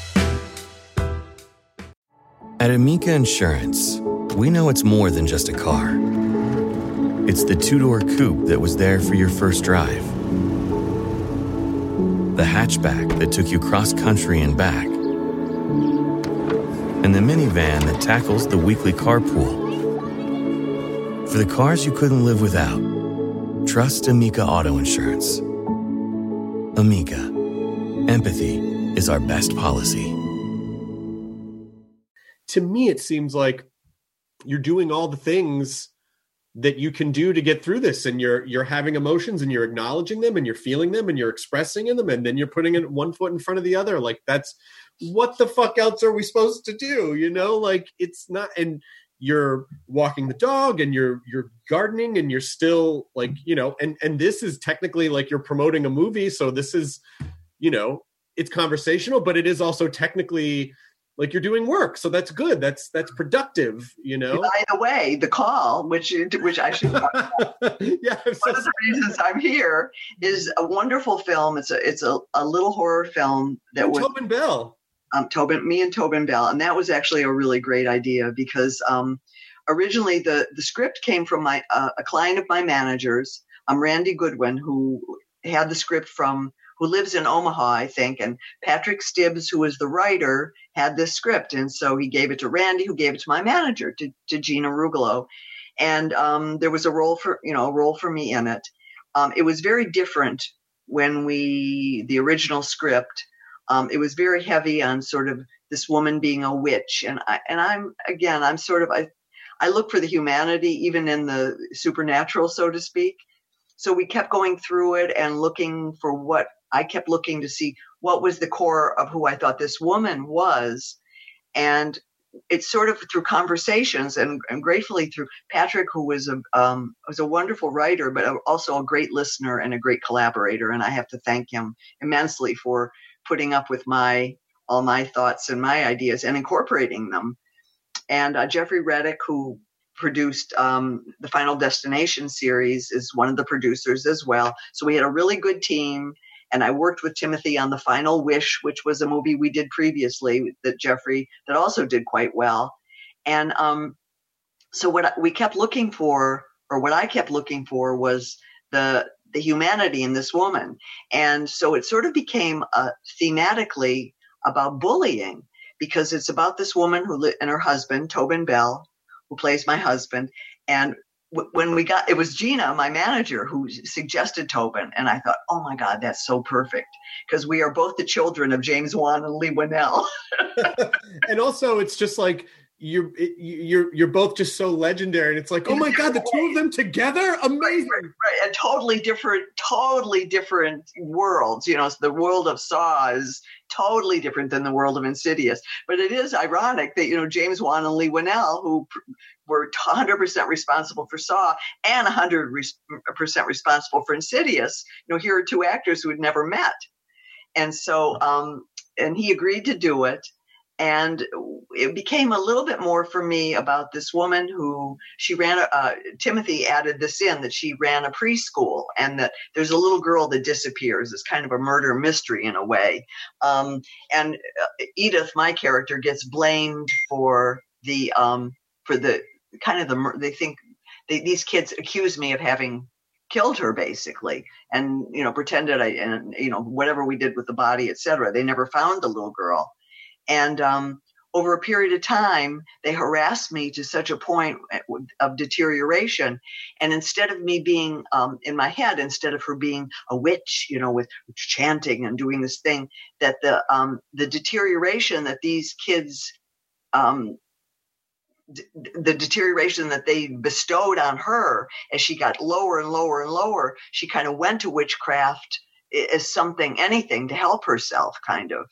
At Amica Insurance, we know it's more than just a car. It's the two-door coupe that was there for your first drive, the hatchback that took you cross-country and back, and the minivan that tackles the weekly carpool. For the cars you couldn't live without, trust Amica Auto Insurance. Amica. Empathy is our best policy. To me, it seems like you're doing all the things that you can do to get through this, and you're having emotions and you're acknowledging them and you're feeling them and you're expressing in them, and then you're putting in one foot in front of the other. Like, that's what the fuck else are we supposed to do? Like, it's not, and you're walking the dog and you're gardening and you're still like, and this is technically like you're promoting a movie. So this is, it's conversational, but it is also technically like you're doing work. So that's good. That's productive, By the way, The Call, which I should talk about. Yeah, one of the reasons I'm here is a wonderful film. It's a little horror film that was Tobin Bell. Me and Tobin Bell. And that was actually a really great idea because originally the script came from a client of my manager's, Randy Goodwin, who had the script from, who lives in Omaha, I think, and Patrick Stibbs, who was the writer, had this script. And so he gave it to Randy, who gave it to my manager, to Gina Rugolo. And there was a role for me in it. It was very different when the original script, it was very heavy on sort of this woman being a witch. And I look for the humanity, even in the supernatural, so to speak. So we kept going through it and looking for I kept looking to see what was the core of who I thought this woman was. And it's sort of through conversations and gratefully through Patrick, who was a wonderful writer, but also a great listener and a great collaborator. And I have to thank him immensely for putting up with all my thoughts and my ideas and incorporating them. And Jeffrey Reddick, who produced the Final Destination series, is one of the producers as well. So we had a really good team. And I worked with Timothy on The Final Wish, which was a movie we did previously that also did quite well. And so what I kept looking for was the humanity in this woman. And so it sort of became thematically about bullying, because it's about this woman and her husband, Tobin Bell, who plays my husband. And when it was Gina, my manager, who suggested Tobin. And I thought, oh my God, that's so perfect. Because we are both the children of James Wan and Leigh Whannell. And also it's just like, you're both just so legendary. And it's like, oh my God, the two of them together? Amazing. Right. And totally different worlds. So the world of Saw is totally different than the world of Insidious. But it is ironic that, James Wan and Leigh Whannell, who were 100% responsible for Saw and 100% responsible for Insidious, here are two actors who had never met. And so, and he agreed to do it. And it became a little bit more for me about this woman who Timothy added this in, that she ran a preschool and that there's a little girl that disappears. It's kind of a murder mystery in a way. And Edith, my character, gets blamed for they think these kids accuse me of having killed her basically, and, pretended whatever we did with the body, etc. They never found the little girl. And over a period of time, they harassed me to such a point of deterioration. And instead of me being in my head, instead of her being a witch, with chanting and doing this thing, that the deterioration that these kids, the deterioration that they bestowed on her as she got lower and lower and lower, she kind of went to witchcraft as anything to help herself, kind of.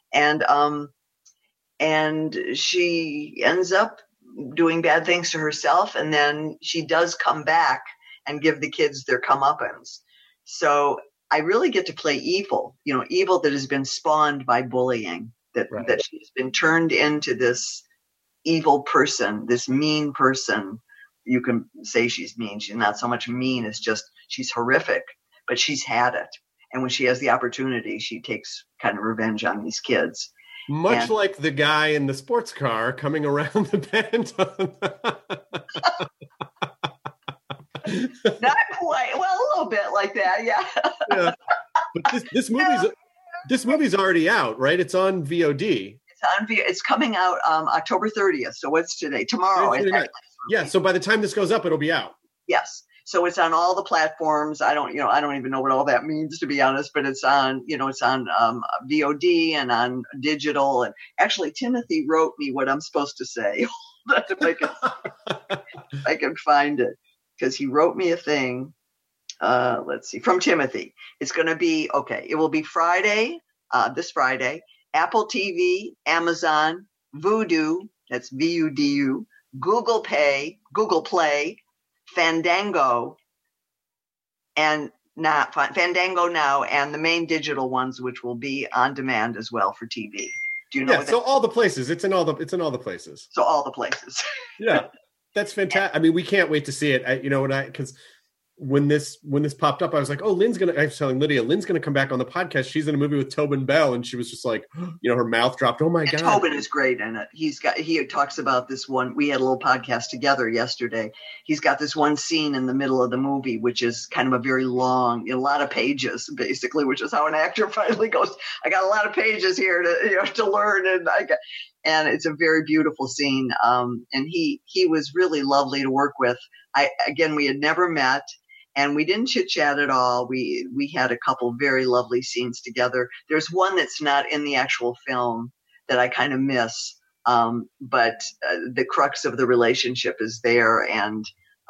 And she ends up doing bad things to herself, and then she does come back and give the kids their comeuppance. So I really get to play evil, evil that has been spawned by bullying, that she's been turned into this evil person, this mean person. You can say she's mean. She's not so much mean as just she's horrific, but she's had it. And when she has the opportunity, she takes kind of revenge on these kids. Much like the guy in the sports car coming around the bend. Not quite. Well, a little bit like that, yeah. Yeah. But this movie's already out, right? It's on VOD. It's coming out October 30th. So what's today? Tomorrow. Yeah. So by the time this goes up, it'll be out. Yes. So it's on all the platforms. I don't even know what all that means, to be honest, but it's on VOD and on digital. And actually, Timothy wrote me what I'm supposed to say. If I can find it, because he wrote me a thing. Let's see, from Timothy. It's going to be, it will be Friday, this Friday, Apple TV, Amazon, Vudu, that's VUDU, Google Play, Fandango, and Fandango Now, and the main digital ones, which will be on demand as well for TV. Do you know? Yeah, so all the places. It's in all the places. So all the places. Yeah, that's fantastic. I mean, we can't wait to see it. Because when this popped up, I was like, oh, I was telling Lydia, Lynn's going to come back on the podcast. She's in a movie with Tobin Bell. And she was just like, her mouth dropped. Oh my God. Tobin is great in it. He talks about this one. We had a little podcast together yesterday. He's got this one scene in the middle of the movie, which is kind of a very long, a lot of pages basically, which is how an actor finally goes, I got a lot of pages here to learn. And it's a very beautiful scene. And he was really lovely to work with. We had never met. And we didn't chit chat at all. We had a couple very lovely scenes together. There's one that's not in the actual film that I kind of miss. But the crux of the relationship is there. And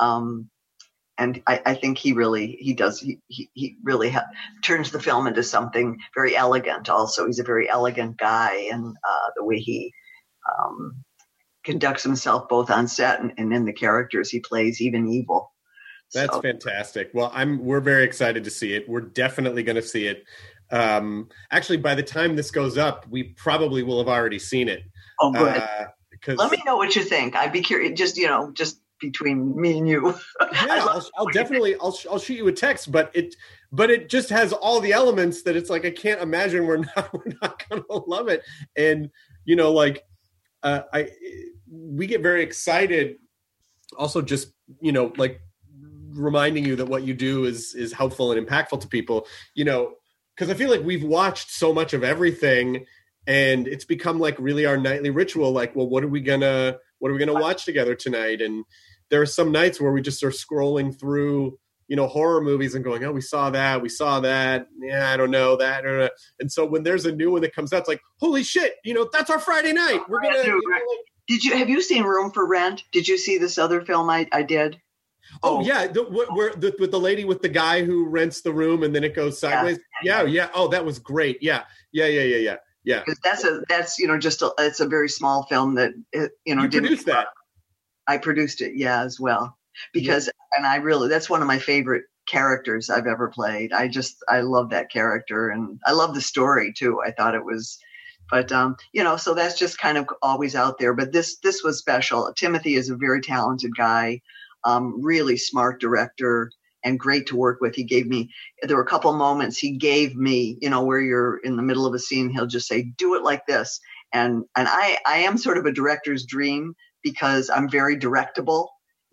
I think he really turns the film into something very elegant also. He's a very elegant guy, and the way he conducts himself both on set and in the characters he plays, even evil. That's fantastic. Well, we're very excited to see it. We're definitely going to see it. Actually, by the time this goes up, we probably will have already seen it. Oh, good. Let me know what you think. I'd be curious. Just between me and you. Yeah, I'll shoot you a text, but it just has all the elements that it's like I can't imagine we're not going to love it. And we get very excited. Also, just reminding you that what you do is helpful and impactful to people, because I feel like we've watched so much of everything and it's become like really our nightly ritual. Like, well, what are we gonna watch together tonight? And there are some nights where we just are scrolling through, horror movies and going, oh, we saw that. Yeah, I don't know that. And so when there's a new one that comes out, it's like, holy shit, that's our Friday night. We're going to, have you seen Room for Rent? Did you see this other film I did? Oh yeah, with the lady with the guy who rents the room and then it goes sideways. Yeah. Oh, that was great. Yeah. Because it's a very small film that you produced that. I produced it, as well. Because and that's one of my favorite characters I've ever played. I love that character and I love the story too. I thought it was. But, so that's just kind of always out there. But this was special. Timothy is a very talented guy. Really smart director and great to work with. There were a couple moments he gave me, where you're in the middle of a scene, he'll just say, do it like this. And I am sort of a director's dream because I'm very directable.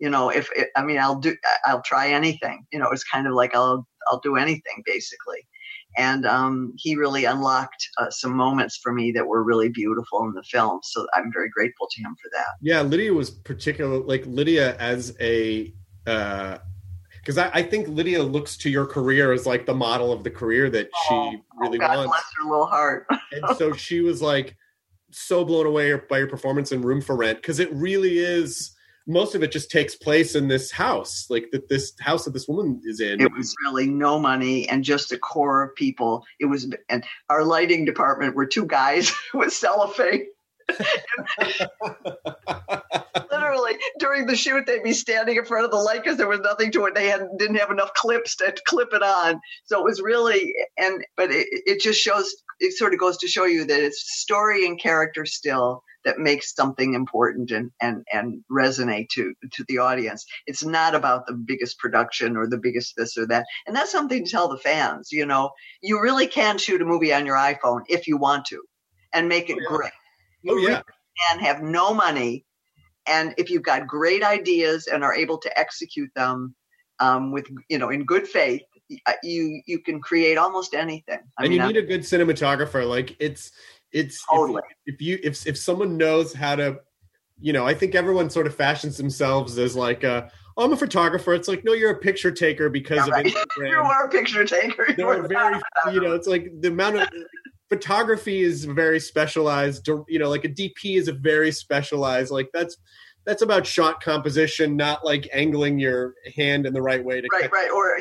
I'll try anything, it's kind of like I'll do anything basically. And he really unlocked some moments for me that were really beautiful in the film. So I'm very grateful to him for that. Yeah, Lydia was Lydia as a because I think Lydia looks to your career as like the model of the career that she really God wants. Bless her little heart. And so she was like so blown away by your performance in Room for Rent because it really is. Most of it just takes place in this house, this house that this woman is in. It was really no money and just a core of people. And our lighting department were two guys with cellophane. Literally, during the shoot, they'd be standing in front of the light because there was nothing to it. They didn't have enough clips to clip it on. So it was really, but it just shows, it sort of goes to show you that it's story and character still that makes something important and resonate to the audience. It's not about the biggest production or the biggest this or that. And that's something to tell the fans, you really can shoot a movie on your iPhone if you want to and make it great. You really can have no money. And if you've got great ideas and are able to execute them with, in good faith, you can create almost anything. You need a good cinematographer. Like it's totally. If someone knows how to, I think everyone sort of fashions themselves as like I'm a photographer. It's like, no, you're a picture taker because of Instagram. You are a picture taker. They're very, it's like the amount of photography is very specialized. Like a DP is a very specialized. Like that's about shot composition, not like angling your hand in the right way to right. Or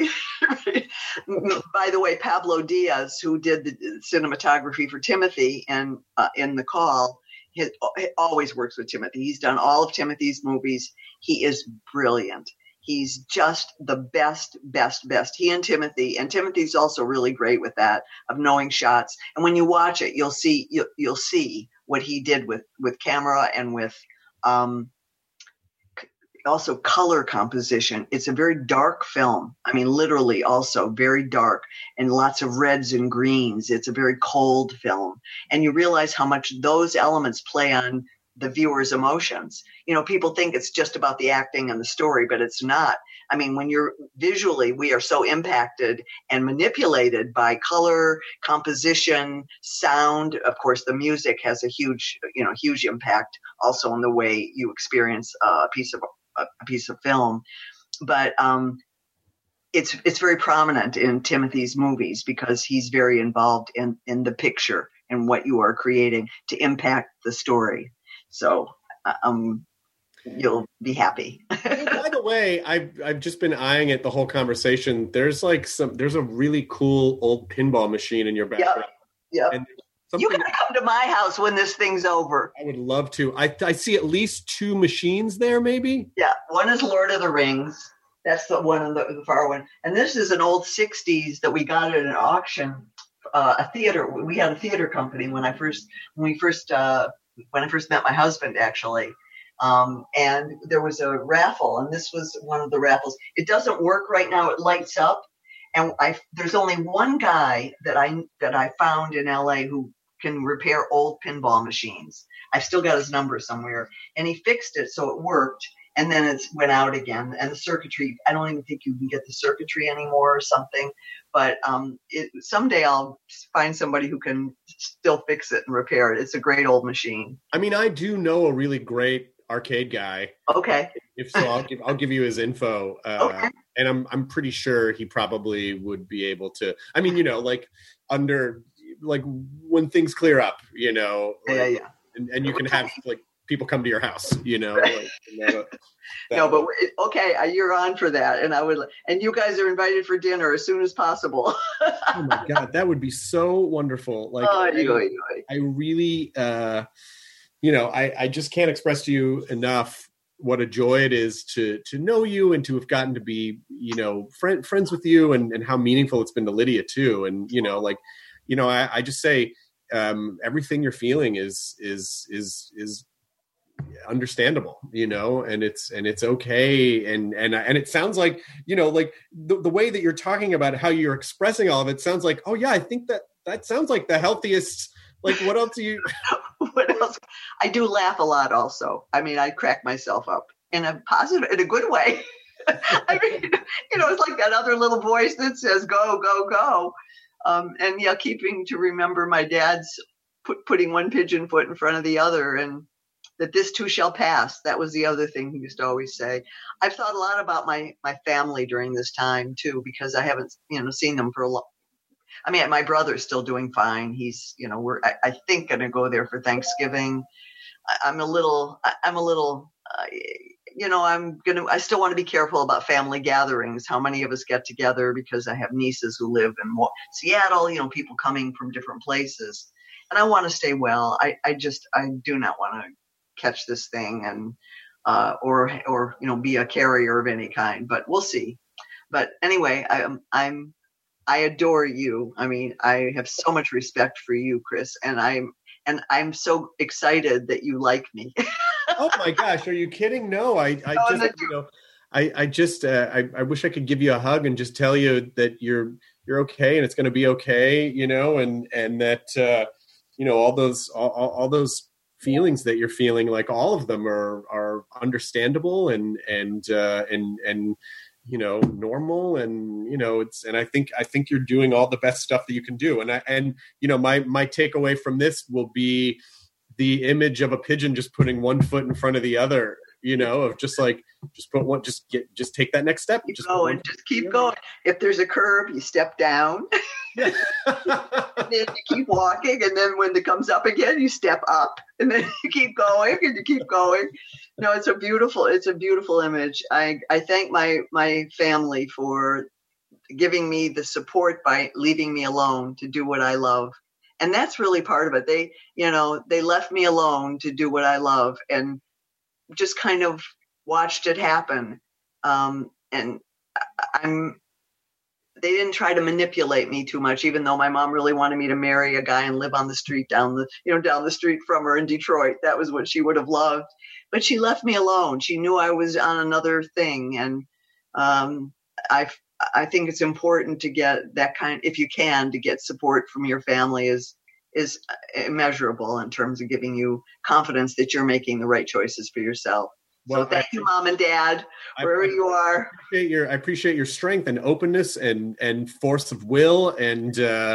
by the way, Pablo Diaz, who did the cinematography for Timothy and in The Call, he always works with Timothy. He's done all of Timothy's movies. He is brilliant. He's just the best. He and Timothy's also really great with that, of knowing shots. And when you watch it, you'll see what he did with camera and with also color composition. It's a very dark film. I mean, literally also very dark and lots of reds and greens. It's a very cold film. And you realize how much those elements play on the viewer's emotions. You know, people think it's just about the acting and the story, but it's not. I mean, when you're visually, we are so impacted and manipulated by color, composition, sound. Of course, the music has a huge impact also on the way you experience a piece of film. But it's very prominent in Timothy's movies because he's very involved in the picture and what you are creating to impact the story. So you'll be happy. By the way, I've just been eyeing it the whole conversation. There's a really cool old pinball machine in your background. Yep. And you gotta come to my house when this thing's over. I would love to. I see at least 2 machines there, maybe. Yeah, one is Lord of the Rings. That's the one in the far one, and this is an old '60s that we got at an auction. A theater. We had a theater company when I first met my husband, actually. And there was a raffle, and this was one of the raffles. It doesn't work right now. It lights up. And there's only one guy that I found in LA who can repair old pinball machines. I've still got his number somewhere. And he fixed it so it worked. And then it went out again. And the circuitry, I don't even think you can get the circuitry anymore or something. But someday I'll find somebody who can still fix it and repair it. It's a great old machine. I mean, I do know a really great arcade guy. Okay. If so, I'll give you his info. Okay. And I'm pretty sure he probably would be able to. I mean, when things clear up, Yeah. And you can have people come to your house, No, but okay, you're on for that, and you guys are invited for dinner as soon as possible. Oh my God, that would be so wonderful! I really, I just can't express to you enough what a joy it is to know you and to have gotten to be, friends with you, and how meaningful it's been to Lydia too, and I just say everything you're feeling is understandable, and it's okay. And it sounds like, the way that you're talking about how you're expressing all of it sounds like, oh yeah, I think that sounds like the healthiest. Like, what else do you? What else? I do laugh a lot also. I mean, I crack myself up in a good way. I mean, it's like that other little voice that says, go, go, go. And yeah, keeping to remember my dad's putting one pigeon foot in front of the other, and that this too shall pass. That was the other thing he used to always say. I've thought a lot about my family during this time too, because I haven't, seen them for a long. I mean, my brother's still doing fine. He's, I think going to go there for Thanksgiving. I still want to be careful about family gatherings, how many of us get together, because I have nieces who live in Seattle, people coming from different places. And I want to stay well. I do not want to catch this thing and, or be a carrier of any kind, but we'll see. But anyway, I adore you. I mean, I have so much respect for you, Chris, and I'm so excited that you like me. Oh my gosh, are you kidding? No, I wish I could give you a hug and just tell you that you're okay and it's going to be okay, and that all those feelings that you're feeling, like all of them are understandable and normal, and and I think you're doing all the best stuff that you can do. And my takeaway from this will be the image of a pigeon just putting one foot in front of the other, of just take that next step. Just keep going. If there's a curve, you step down. And then you keep walking, and then when it comes up again, you step up, and then you keep going, and you keep going. No, it's a beautiful image. I thank my family for giving me the support by leaving me alone to do what I love. And that's really part of it. They left me alone to do what I love, and just kind of watched it happen. And they didn't try to manipulate me too much, even though my mom really wanted me to marry a guy and live on the street down the street from her in Detroit. That was what she would have loved. But she left me alone. She knew I was on another thing. And I think it's important to get that if you can, to get support from your family is immeasurable in terms of giving you confidence that you're making the right choices for yourself. Well, so thank you, Mom and Dad, wherever you are. I appreciate your strength and openness and force of will. And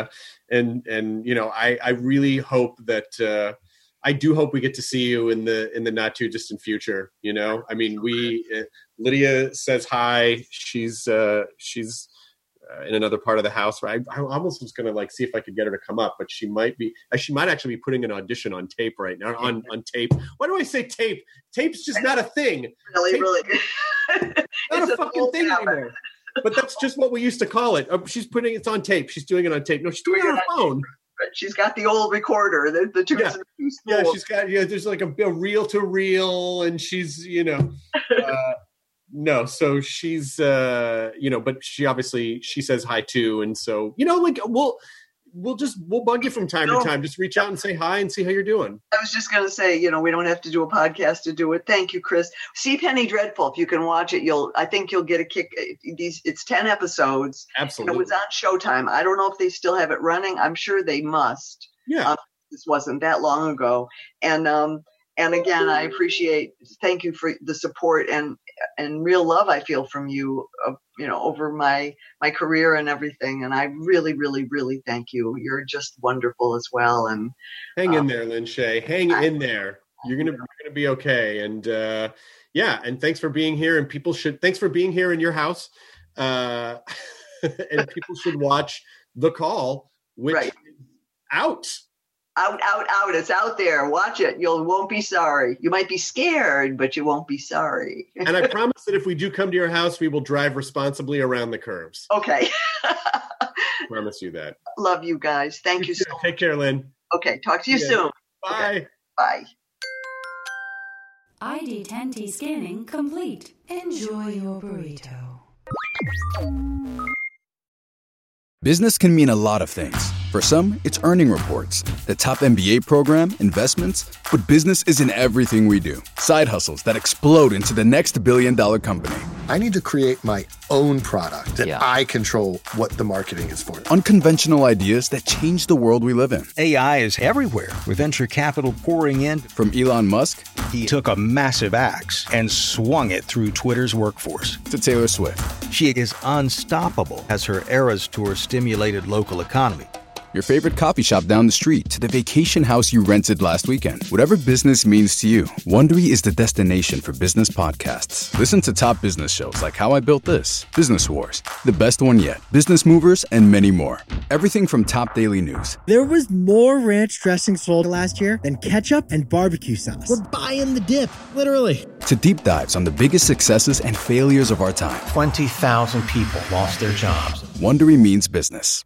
I really hope that, I do hope we get to see you in the not too distant future. I mean, Lydia says hi. She's in another part of the house. I almost was going to see if I could get her to come up, but she might actually be putting an audition on tape right now. On tape. Why do I say tape? Tape's just not a thing. Really. Not a fucking thing anymore. But that's just what we used to call it. She's putting it on tape. She's doing it on tape. No, she's doing it on her phone. She's got the old recorder. The two. Yeah, she's got. There's like a reel to reel, and she's no, so she's but she says hi too, and so we'll bug you from time to time. Just reach out and say hi and see how you're doing. I was just going to say, we don't have to do a podcast to do it. Thank you, Chris. See Penny Dreadful. If you can watch it, I think you'll get a kick. It's 10 episodes. Absolutely. It was on Showtime. I don't know if they still have it running. I'm sure they must. Yeah. This wasn't that long ago. And again, I thank you for the support and real love I feel from you, over my career and everything. And I really, really, really thank you. You're just wonderful as well. And hang in there, Lynn Shay. Hang in there. You're gonna be okay. And and thanks for being here. And thanks for being here in your house. And people should watch The Call, which is out. Out. It's out there. Watch it. You won't be sorry. You might be scared, but you won't be sorry. And I promise that if we do come to your house, we will drive responsibly around the curves. Okay. Promise you that. Love you guys. Thank you so much. Take care, Lynn. Okay. Talk to you soon. Bye. Okay. Bye. ID10T scanning complete. Enjoy your burrito. Business can mean a lot of things. For some, it's earning reports, the top MBA program, investments, but business isn't everything we do. Side hustles that explode into the next billion-dollar company. I need to create my own product that I control what the marketing is for. Unconventional ideas that change the world we live in. AI is everywhere, with venture capital pouring in. From Elon Musk, he took a massive axe and swung it through Twitter's workforce. To Taylor Swift. She is unstoppable as her Eras Tour stimulated local economy. Your favorite coffee shop down the street to the vacation house you rented last weekend. Whatever business means to you, Wondery is the destination for business podcasts. Listen to top business shows like How I Built This, Business Wars, The Best One Yet, Business Movers, and many more. Everything from top daily news. There was more ranch dressing sold last year than ketchup and barbecue sauce. We're buying the dip, literally. To deep dives on the biggest successes and failures of our time. 20,000 people lost their jobs. Wondery means business.